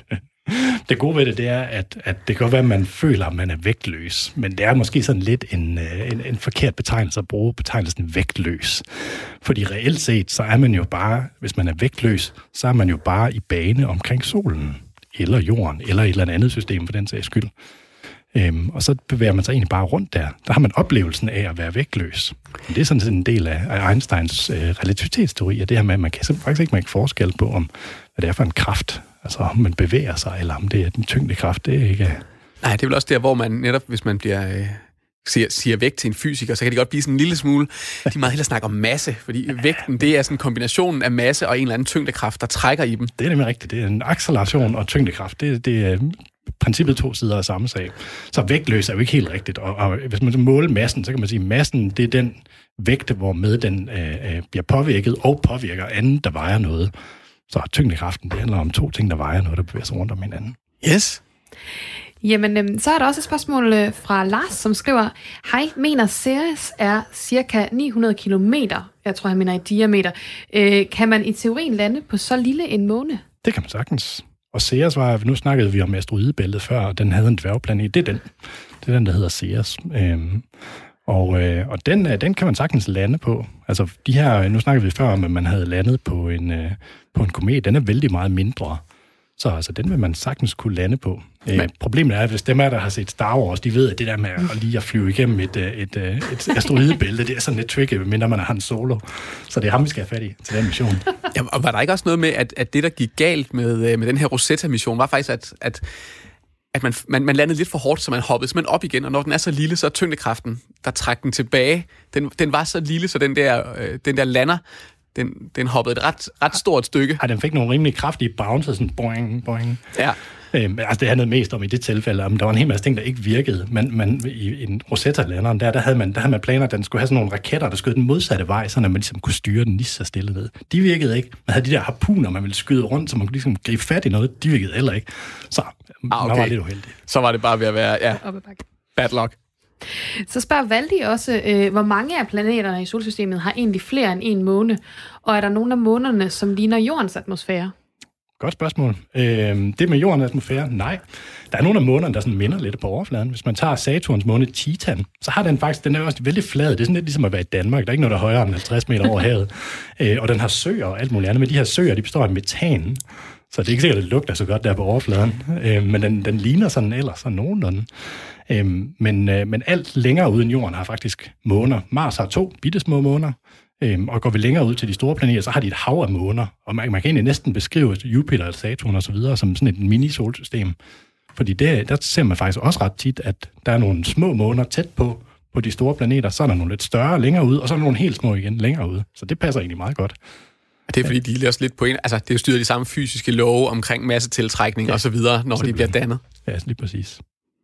S2: Det gode ved det, det er, at, at det kan godt være, at man føler, at man er vægtløs, men det er måske sådan lidt en, en, en forkert betegnelse at bruge betegnelsen vægtløs. Fordi reelt set, så er man jo bare, hvis man er vægtløs, så er man jo bare i bane omkring solen, eller jorden, eller et eller andet system for den sags skyld. Øhm, og så bevæger man sig egentlig bare rundt der. Der har man oplevelsen af at være vægtløs. Det er sådan en del af, af Einsteins øh, relativitetsteori, og det her med, at man kan faktisk ikke make forskel på, om hvad det er for en kraft. Altså om man bevæger sig, eller om det er den tyngdekraft, det er ikke...
S1: Nej, det er vel også der, hvor man netop, hvis man bliver... Øh Siger, siger vægt til en fysiker, så kan det godt blive sådan en lille smule... De meget hellere snakker om masse, fordi vægten, det er sådan kombinationen af masse og en eller anden tyngdekraft, der trækker i dem.
S2: Det er nemlig rigtigt. Det er en acceleration og tyngdekraft. Det, det er princippet to sider af samme sag. Så vægtløs er jo ikke helt rigtigt. Og, og hvis man måler massen, så kan man sige, at massen, det er den vægt, hvor med den øh, bliver påvirket og påvirker anden, der vejer noget. Så tyngdekraften, det handler om to ting, der vejer noget, der bevæger sig rundt om hinanden.
S1: Yes.
S3: Jamen, så er der også et spørgsmål fra Lars, som skriver, hej, mener Ceres er cirka ni hundrede kilometer, jeg tror, han mener i diameter. Øh, kan man i teorien lande på så lille en måne?
S2: Det kan man sagtens. Og Ceres var, nu snakkede vi om asteroidebæltet før, og den havde en dværgplanet. Det er den, det er den der hedder Ceres. Øhm, og øh, og den, den kan man sagtens lande på. Altså, de her, nu snakkede vi før om, at man havde landet på en, øh, på en komet. Den er vældig meget mindre. Så altså, den vil man sagtens kunne lande på. Men. Problemet er, at hvis dem er, der har set Star Wars, de ved, at det der med at lige at flyve igennem et, et, et, et asteroidebælte, det er sådan lidt tricky, mindre man har Han Solo. Så det er ham, vi skal have fat i til den mission.
S1: Ja, og var der ikke også noget med, at, at det, der gik galt med, med den her Rosetta-mission, var faktisk, at, at, at man, man, man landede lidt for hårdt, så man hoppede simpelthen op igen, og når den er så lille, så er tyngdekraften, der trækker den tilbage. Den, den var så lille, så den der, øh, den der lander, Den, den hoppede et ret, ret stort stykke.
S2: Ja, den fik nogle rimelig kraftige bounces, sådan boing, boing.
S1: Ja.
S2: Øhm, altså, det handlede mest om i det tilfælde, om der var en hel masse ting, der ikke virkede. Men, men i en Rosetta-landeren, der, der, havde man, der havde man planer, at den skulle have sådan nogle raketter, der skød den modsatte vej, så man ligesom kunne styre den lige så stille ned. De virkede ikke. Man havde de der harpuner, man ville skyde rundt, så man kunne ligesom gribe fat i noget. De virkede heller ikke. Så man ah, okay. var lidt uheldig.
S1: Så var det bare ved at være, ja, bad luck.
S3: Så spørger Valdi også, øh, hvor mange af planeterne i solsystemet har egentlig flere end en måne, og er der nogle af månerne, som ligner jordens atmosfære?
S2: Godt spørgsmål. Øh, det med jordens atmosfære, nej. Der er nogle af månerne, der sådan minder lidt på overfladen. Hvis man tager Saturns måne Titan, så har den faktisk, den er også vældig flad. Det er sådan lidt ligesom at være i Danmark. Der er ikke noget, der er højere end halvtreds meter over havet. øh, og den har søer og alt muligt andet. Men de her søer, de består af metan. Så det er ikke sikkert, at det lugter så godt der på overfladen. Øh, men den, den ligner sådan ellers sådan nogenlunde. Øhm, men, øh, men alt længere ude end jorden har faktisk måner. Mars har to bittesmå måner, øhm, og går vi længere ud til de store planeter, så har de et hav af måner. Og man, man kan egentlig næsten beskrive Jupiter og Saturn og så videre som sådan et mini-solsystem. Fordi det, der ser man faktisk også ret tit, at der er nogle små måner tæt på, på de store planeter, så er der nogle lidt større længere ude, og så er der nogle helt små igen længere ude. Så det passer egentlig meget godt.
S1: Det er fordi, de er også lidt på en... Altså, det er jo styret de samme fysiske love omkring massetiltrækning ja, og så videre, når de bliver dannet.
S2: Ja, lige præcis.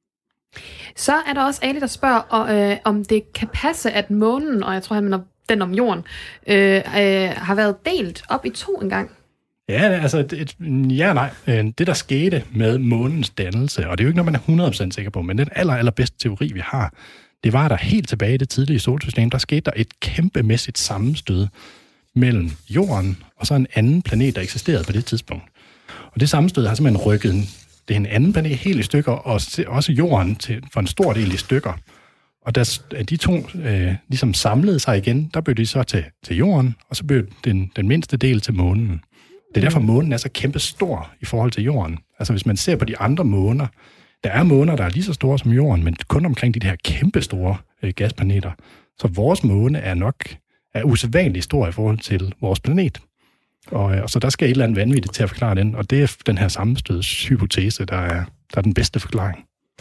S3: Så er der også Ali, der spørger, og, øh, om det kan passe, at månen, og jeg tror, han mener den om jorden, øh, øh, har været delt op i to engang.
S2: Ja, altså, et, ja nej. Det, der skete med månens dannelse, og det er jo ikke noget, man er hundrede procent sikker på, men den aller, allerbedste teori, vi har, det var, der helt tilbage i det tidlige solsystem, der skete der et kæmpemæssigt sammenstød mellem jorden og så en anden planet, der eksisterede på det tidspunkt. Og det sammenstød har simpelthen rykket en Det er en anden planet helt i stykker, og også jorden til, for en stor del i stykker. Og da de to øh, ligesom samlede sig igen, der blev de så til, til jorden, og så blev den, den mindste del til månen. Det er derfor, månen er så kæmpe stor i forhold til jorden. Altså hvis man ser på de andre måner, der er måner, der er lige så store som jorden, men kun omkring de her kæmpe store øh, gasplaneter. Så vores måne er nok er usædvanligt stor i forhold til vores planet. Og, og så der skal et eller andet vanvittigt til at forklare den, og det er den her sammenstødshypotese, der er, der er den bedste forklaring.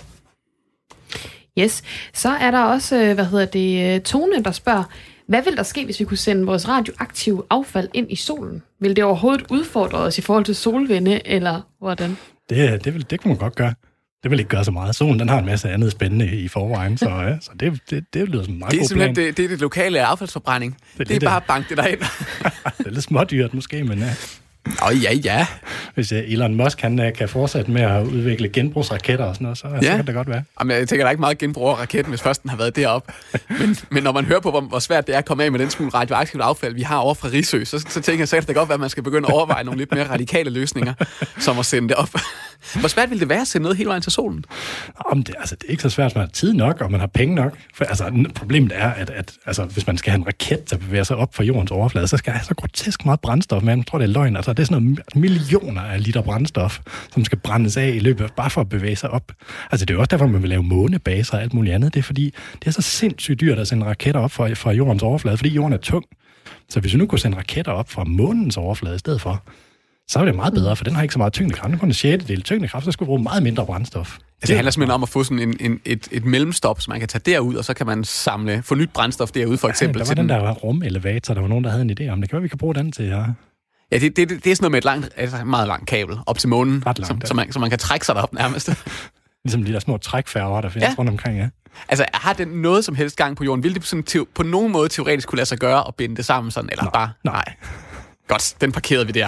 S3: Yes. Så er der også, hvad hedder det, Tone, der spørger, hvad vil der ske, hvis vi kunne sende vores radioaktive affald ind i solen? Vil det overhovedet udfordre os i forhold til solvinde, eller hvordan?
S2: Det, det, vil, det kunne man godt gøre. Det vil ikke gøre så meget. Solen, den har en masse andet spændende i forvejen, så, ja, så det, det, det lyder som en meget
S1: det er
S2: god plan.
S1: Det, det er det lokale affaldsforbrænding. Det, det, det er det, bare at banke det derind.
S2: Det er lidt smådyrt måske, men ja.
S1: Åh, oh, ja, ja.
S2: Hvis Elon Musk han, kan fortsætte med at udvikle genbrugsraketter og sådan noget, så, ja. så kan det godt være.
S1: Jamen, jeg tænker, der er ikke meget genbrug af raketten, hvis først den har været deroppe. Men, men når man hører på, hvor, hvor svært det er at komme af med den smule radioaktivt affald, vi har over fra Risø, så, så tænker jeg, så kan det godt være, at man skal begynde at overveje nogle lidt mere radikale løsninger, som at sende det op. Hvor svært ville det være at sende noget hele vejen til solen?
S2: Jamen, det, altså, det er ikke så svært, hvis man har tid nok, og man har penge nok. For, altså, problemet er, at, at altså, hvis man skal have en raket, der bevæger sig op fra jordens overflade, så skal jeg have så grotesk meget brændstof med. Jeg tror, det er løgn. Altså, det er sådan noget millioner af liter brændstof, som skal brændes af i løbet, bare for at bevæge sig op. Altså, det er jo også derfor, man vil lave månebaser og alt muligt andet. Det er fordi, det er så sindssygt dyrt at sende raketter op fra, fra jordens overflade, fordi jorden er tung. Så hvis vi nu kunne sende raketter op fra månens overflade i stedet for, så er det meget bedre, for den har ikke så meget tyngdekraft. Den har kun en sjettedel tyngdekraft, så skulle vi bruge meget mindre brændstof.
S1: Altså, det handler simpelthen om at få sådan en, en, et, et mellemstop, så man kan tage derud, og så kan man samle for nyt brændstof derude, for eksempel.
S2: Ja, der var den der rumelevator, der var nogen, der havde en idé om. Det kan være, vi kan bruge den til, ja.
S1: Ja, det, det, det er sådan noget med et langt, altså meget langt kabel op til månen,
S2: langt,
S1: som,
S2: ja.
S1: så, man, så man kan trække sig derop nærmest.
S2: Ligesom de der små trækfærger, der findes ja. rundt omkring, ja.
S1: Altså, har den noget som helst gang på jorden? Vil det sådan, te- på nogen måde teoretisk kunne lade sig gøre og binde det sammen sådan, eller
S2: nej,
S1: bare?
S2: Nej.
S1: Godt, den parkerede vi der.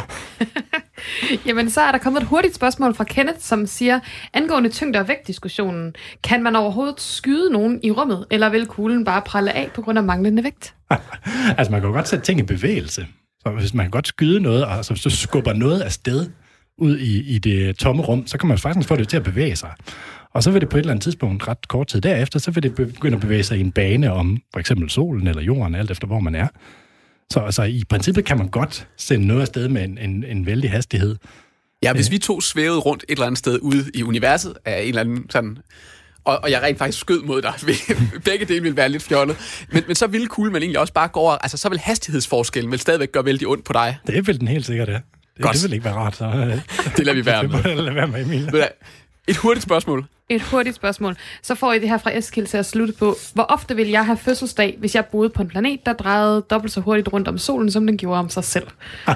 S3: Jamen, så er der kommet et hurtigt spørgsmål fra Kenneth, som siger, angående tyngde- og vægtdiskussionen, kan man overhovedet skyde nogen i rummet, eller vil kuglen bare prelle af på grund af manglende vægt?
S2: Altså, man kan jo godt sætte ting i bevægelse. Så hvis man kan godt skyde noget, altså hvis du skubber noget afsted ud i, i det tomme rum, så kan man faktisk få det til at bevæge sig. Og så vil det på et eller andet tidspunkt, ret kort tid derefter, så vil det begynde at bevæge sig i en bane om for eksempel solen eller jorden, alt efter hvor man er. Så altså, i princippet kan man godt sende noget afsted med en, en, en vældig hastighed.
S1: Ja, hvis vi to svævede rundt et eller andet sted ude i universet af en eller anden sådan, og, og jeg rent faktisk skød mod dig, begge dele ville være lidt fjollet, men, men så ville kuglen egentlig også bare gå over, altså så vil hastighedsforskellen vel stadigvæk gøre vældig ondt på dig.
S2: Det vil den helt sikkert, ja. Det, det vil ikke være rart, så.
S1: Det lader vi være med.
S2: Det må lade være med, Emil.
S1: Et hurtigt spørgsmål.
S3: Et hurtigt spørgsmål. Så får I det her fra Eskild til at slutte på. Hvor ofte ville jeg have fødselsdag, hvis jeg boede på en planet, der drejede dobbelt så hurtigt rundt om solen, som den gjorde om sig selv?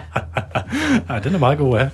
S2: Ej, den er meget god, ja.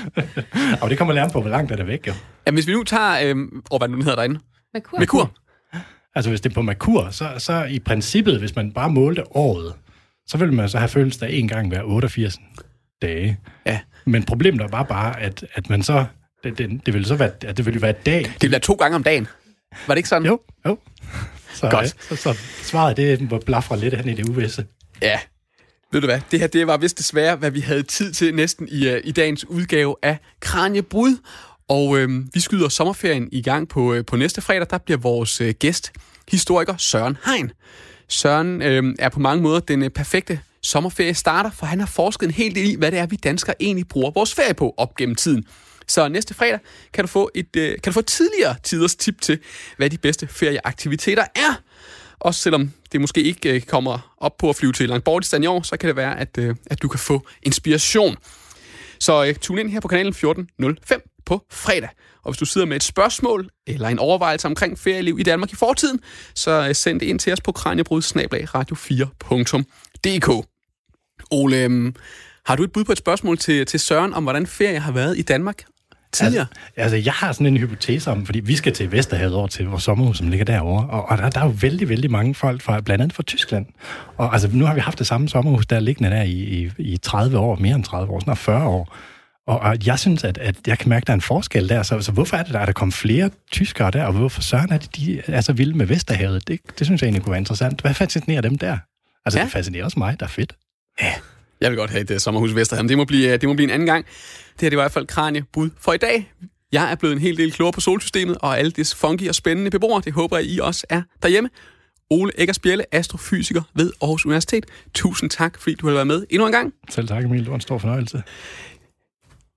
S2: Og det kommer lærme på, hvor langt er det væk, jo.
S1: Ja, hvis vi nu tager, øh, og hvad nu hedder derinde?
S3: Merkur.
S1: Merkur.
S2: Altså, hvis det er på Merkur, så, så i princippet, hvis man bare målte året, så ville man så have fødselsdag en gang hver otteogfirs dage.
S1: Ja.
S2: Men problemet er bare bare, at, at man så Det, det, det ville så være, at det ville være dag.
S1: Det ville være to gange om dagen. Var det ikke sådan?
S2: Jo, jo. Så,
S1: Godt.
S2: Så, så svaret, det var blafre lidt hen i det uvisse.
S1: Ja. Ved du hvad? Det her, det var vist desværre, hvad vi havde tid til næsten i, uh, i dagens udgave af Kraniebrud. Og øh, vi skyder sommerferien i gang på, øh, på næste fredag. Der bliver vores øh, gæst, historiker Søren Hein. Søren øh, er på mange måder den øh, perfekte sommerferie starter, for han har forsket en hel del i, hvad det er, vi danskere egentlig bruger vores ferie på op gennem tiden. Så næste fredag kan du få et øh, kan du få tidligere tiders tip til, hvad de bedste ferieaktiviteter er. Også selvom det måske ikke øh, kommer op på at flyve til Langbortistan i år, så kan det være, at, øh, at du kan få inspiration. Så øh, tune ind her på kanalen fjorten nul fem på fredag. Og hvis du sidder med et spørgsmål eller en overvejelse omkring ferieliv i Danmark i fortiden, så øh, send det ind til os på kraniebrud snabel-a radio fire punktum d k. Ole, øh, har du et bud på et spørgsmål til, til Søren om, hvordan ferie har været i Danmark tidligere?
S2: Altså, altså, jeg har sådan en hypotese om, fordi vi skal til Vesterhavet over til vores sommerhus, som ligger derovre, og, og der, der er jo vældig, vældig mange folk, fra, blandt andet fra Tyskland. Og altså, nu har vi haft det samme sommerhus, der er liggende der i, i, i tredive år, mere end tredive år, snart fyrre år. Og, og jeg synes, at, at jeg kan mærke, at der er en forskel der. Så, så hvorfor er det, der er der kommet flere tyskere der, og hvorfor søren er det, de er så vilde med Vesterhavet? Det, det synes jeg egentlig kunne være interessant. Hvad fascinerer dem der? Altså, ja. Det fascinerer også mig, der er fedt.
S1: Ja. Jeg vil godt have et uh, sommerhus i Vesterhavet. Det må blive, det må blive en anden gang. Det her det var i hvert fald Kraniebud for i dag. Jeg er blevet en hel del klogere på solsystemet og alle dets funky og spændende beboere. Det håber jeg, I også er derhjemme. Ole Eggers Bjelle, astrofysiker ved Aarhus Universitet. Tusind tak, fordi du har været med endnu en gang.
S2: Selv tak, Emil. Det var en stor fornøjelse.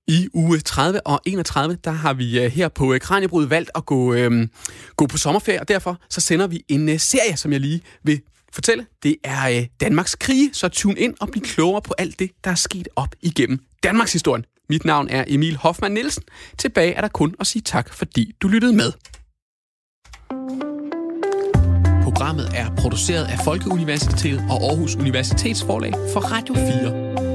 S1: I uge tredive og enogtredive, der har vi uh, her på uh, Kraniebrud valgt at gå, uh, gå på sommerferie, og derfor så sender vi en uh, serie, som jeg lige vil fortælle. Det er uh, Danmarks krige, så tune ind og bliv klogere på alt det, der er sket op igennem Danmarks historien. Mit navn er Emil Hoffmann Nielsen. Tilbage er der kun at sige tak, fordi du lyttede med. Programmet er produceret af Folkeuniversitetet og Aarhus Universitetsforlag for Radio fire.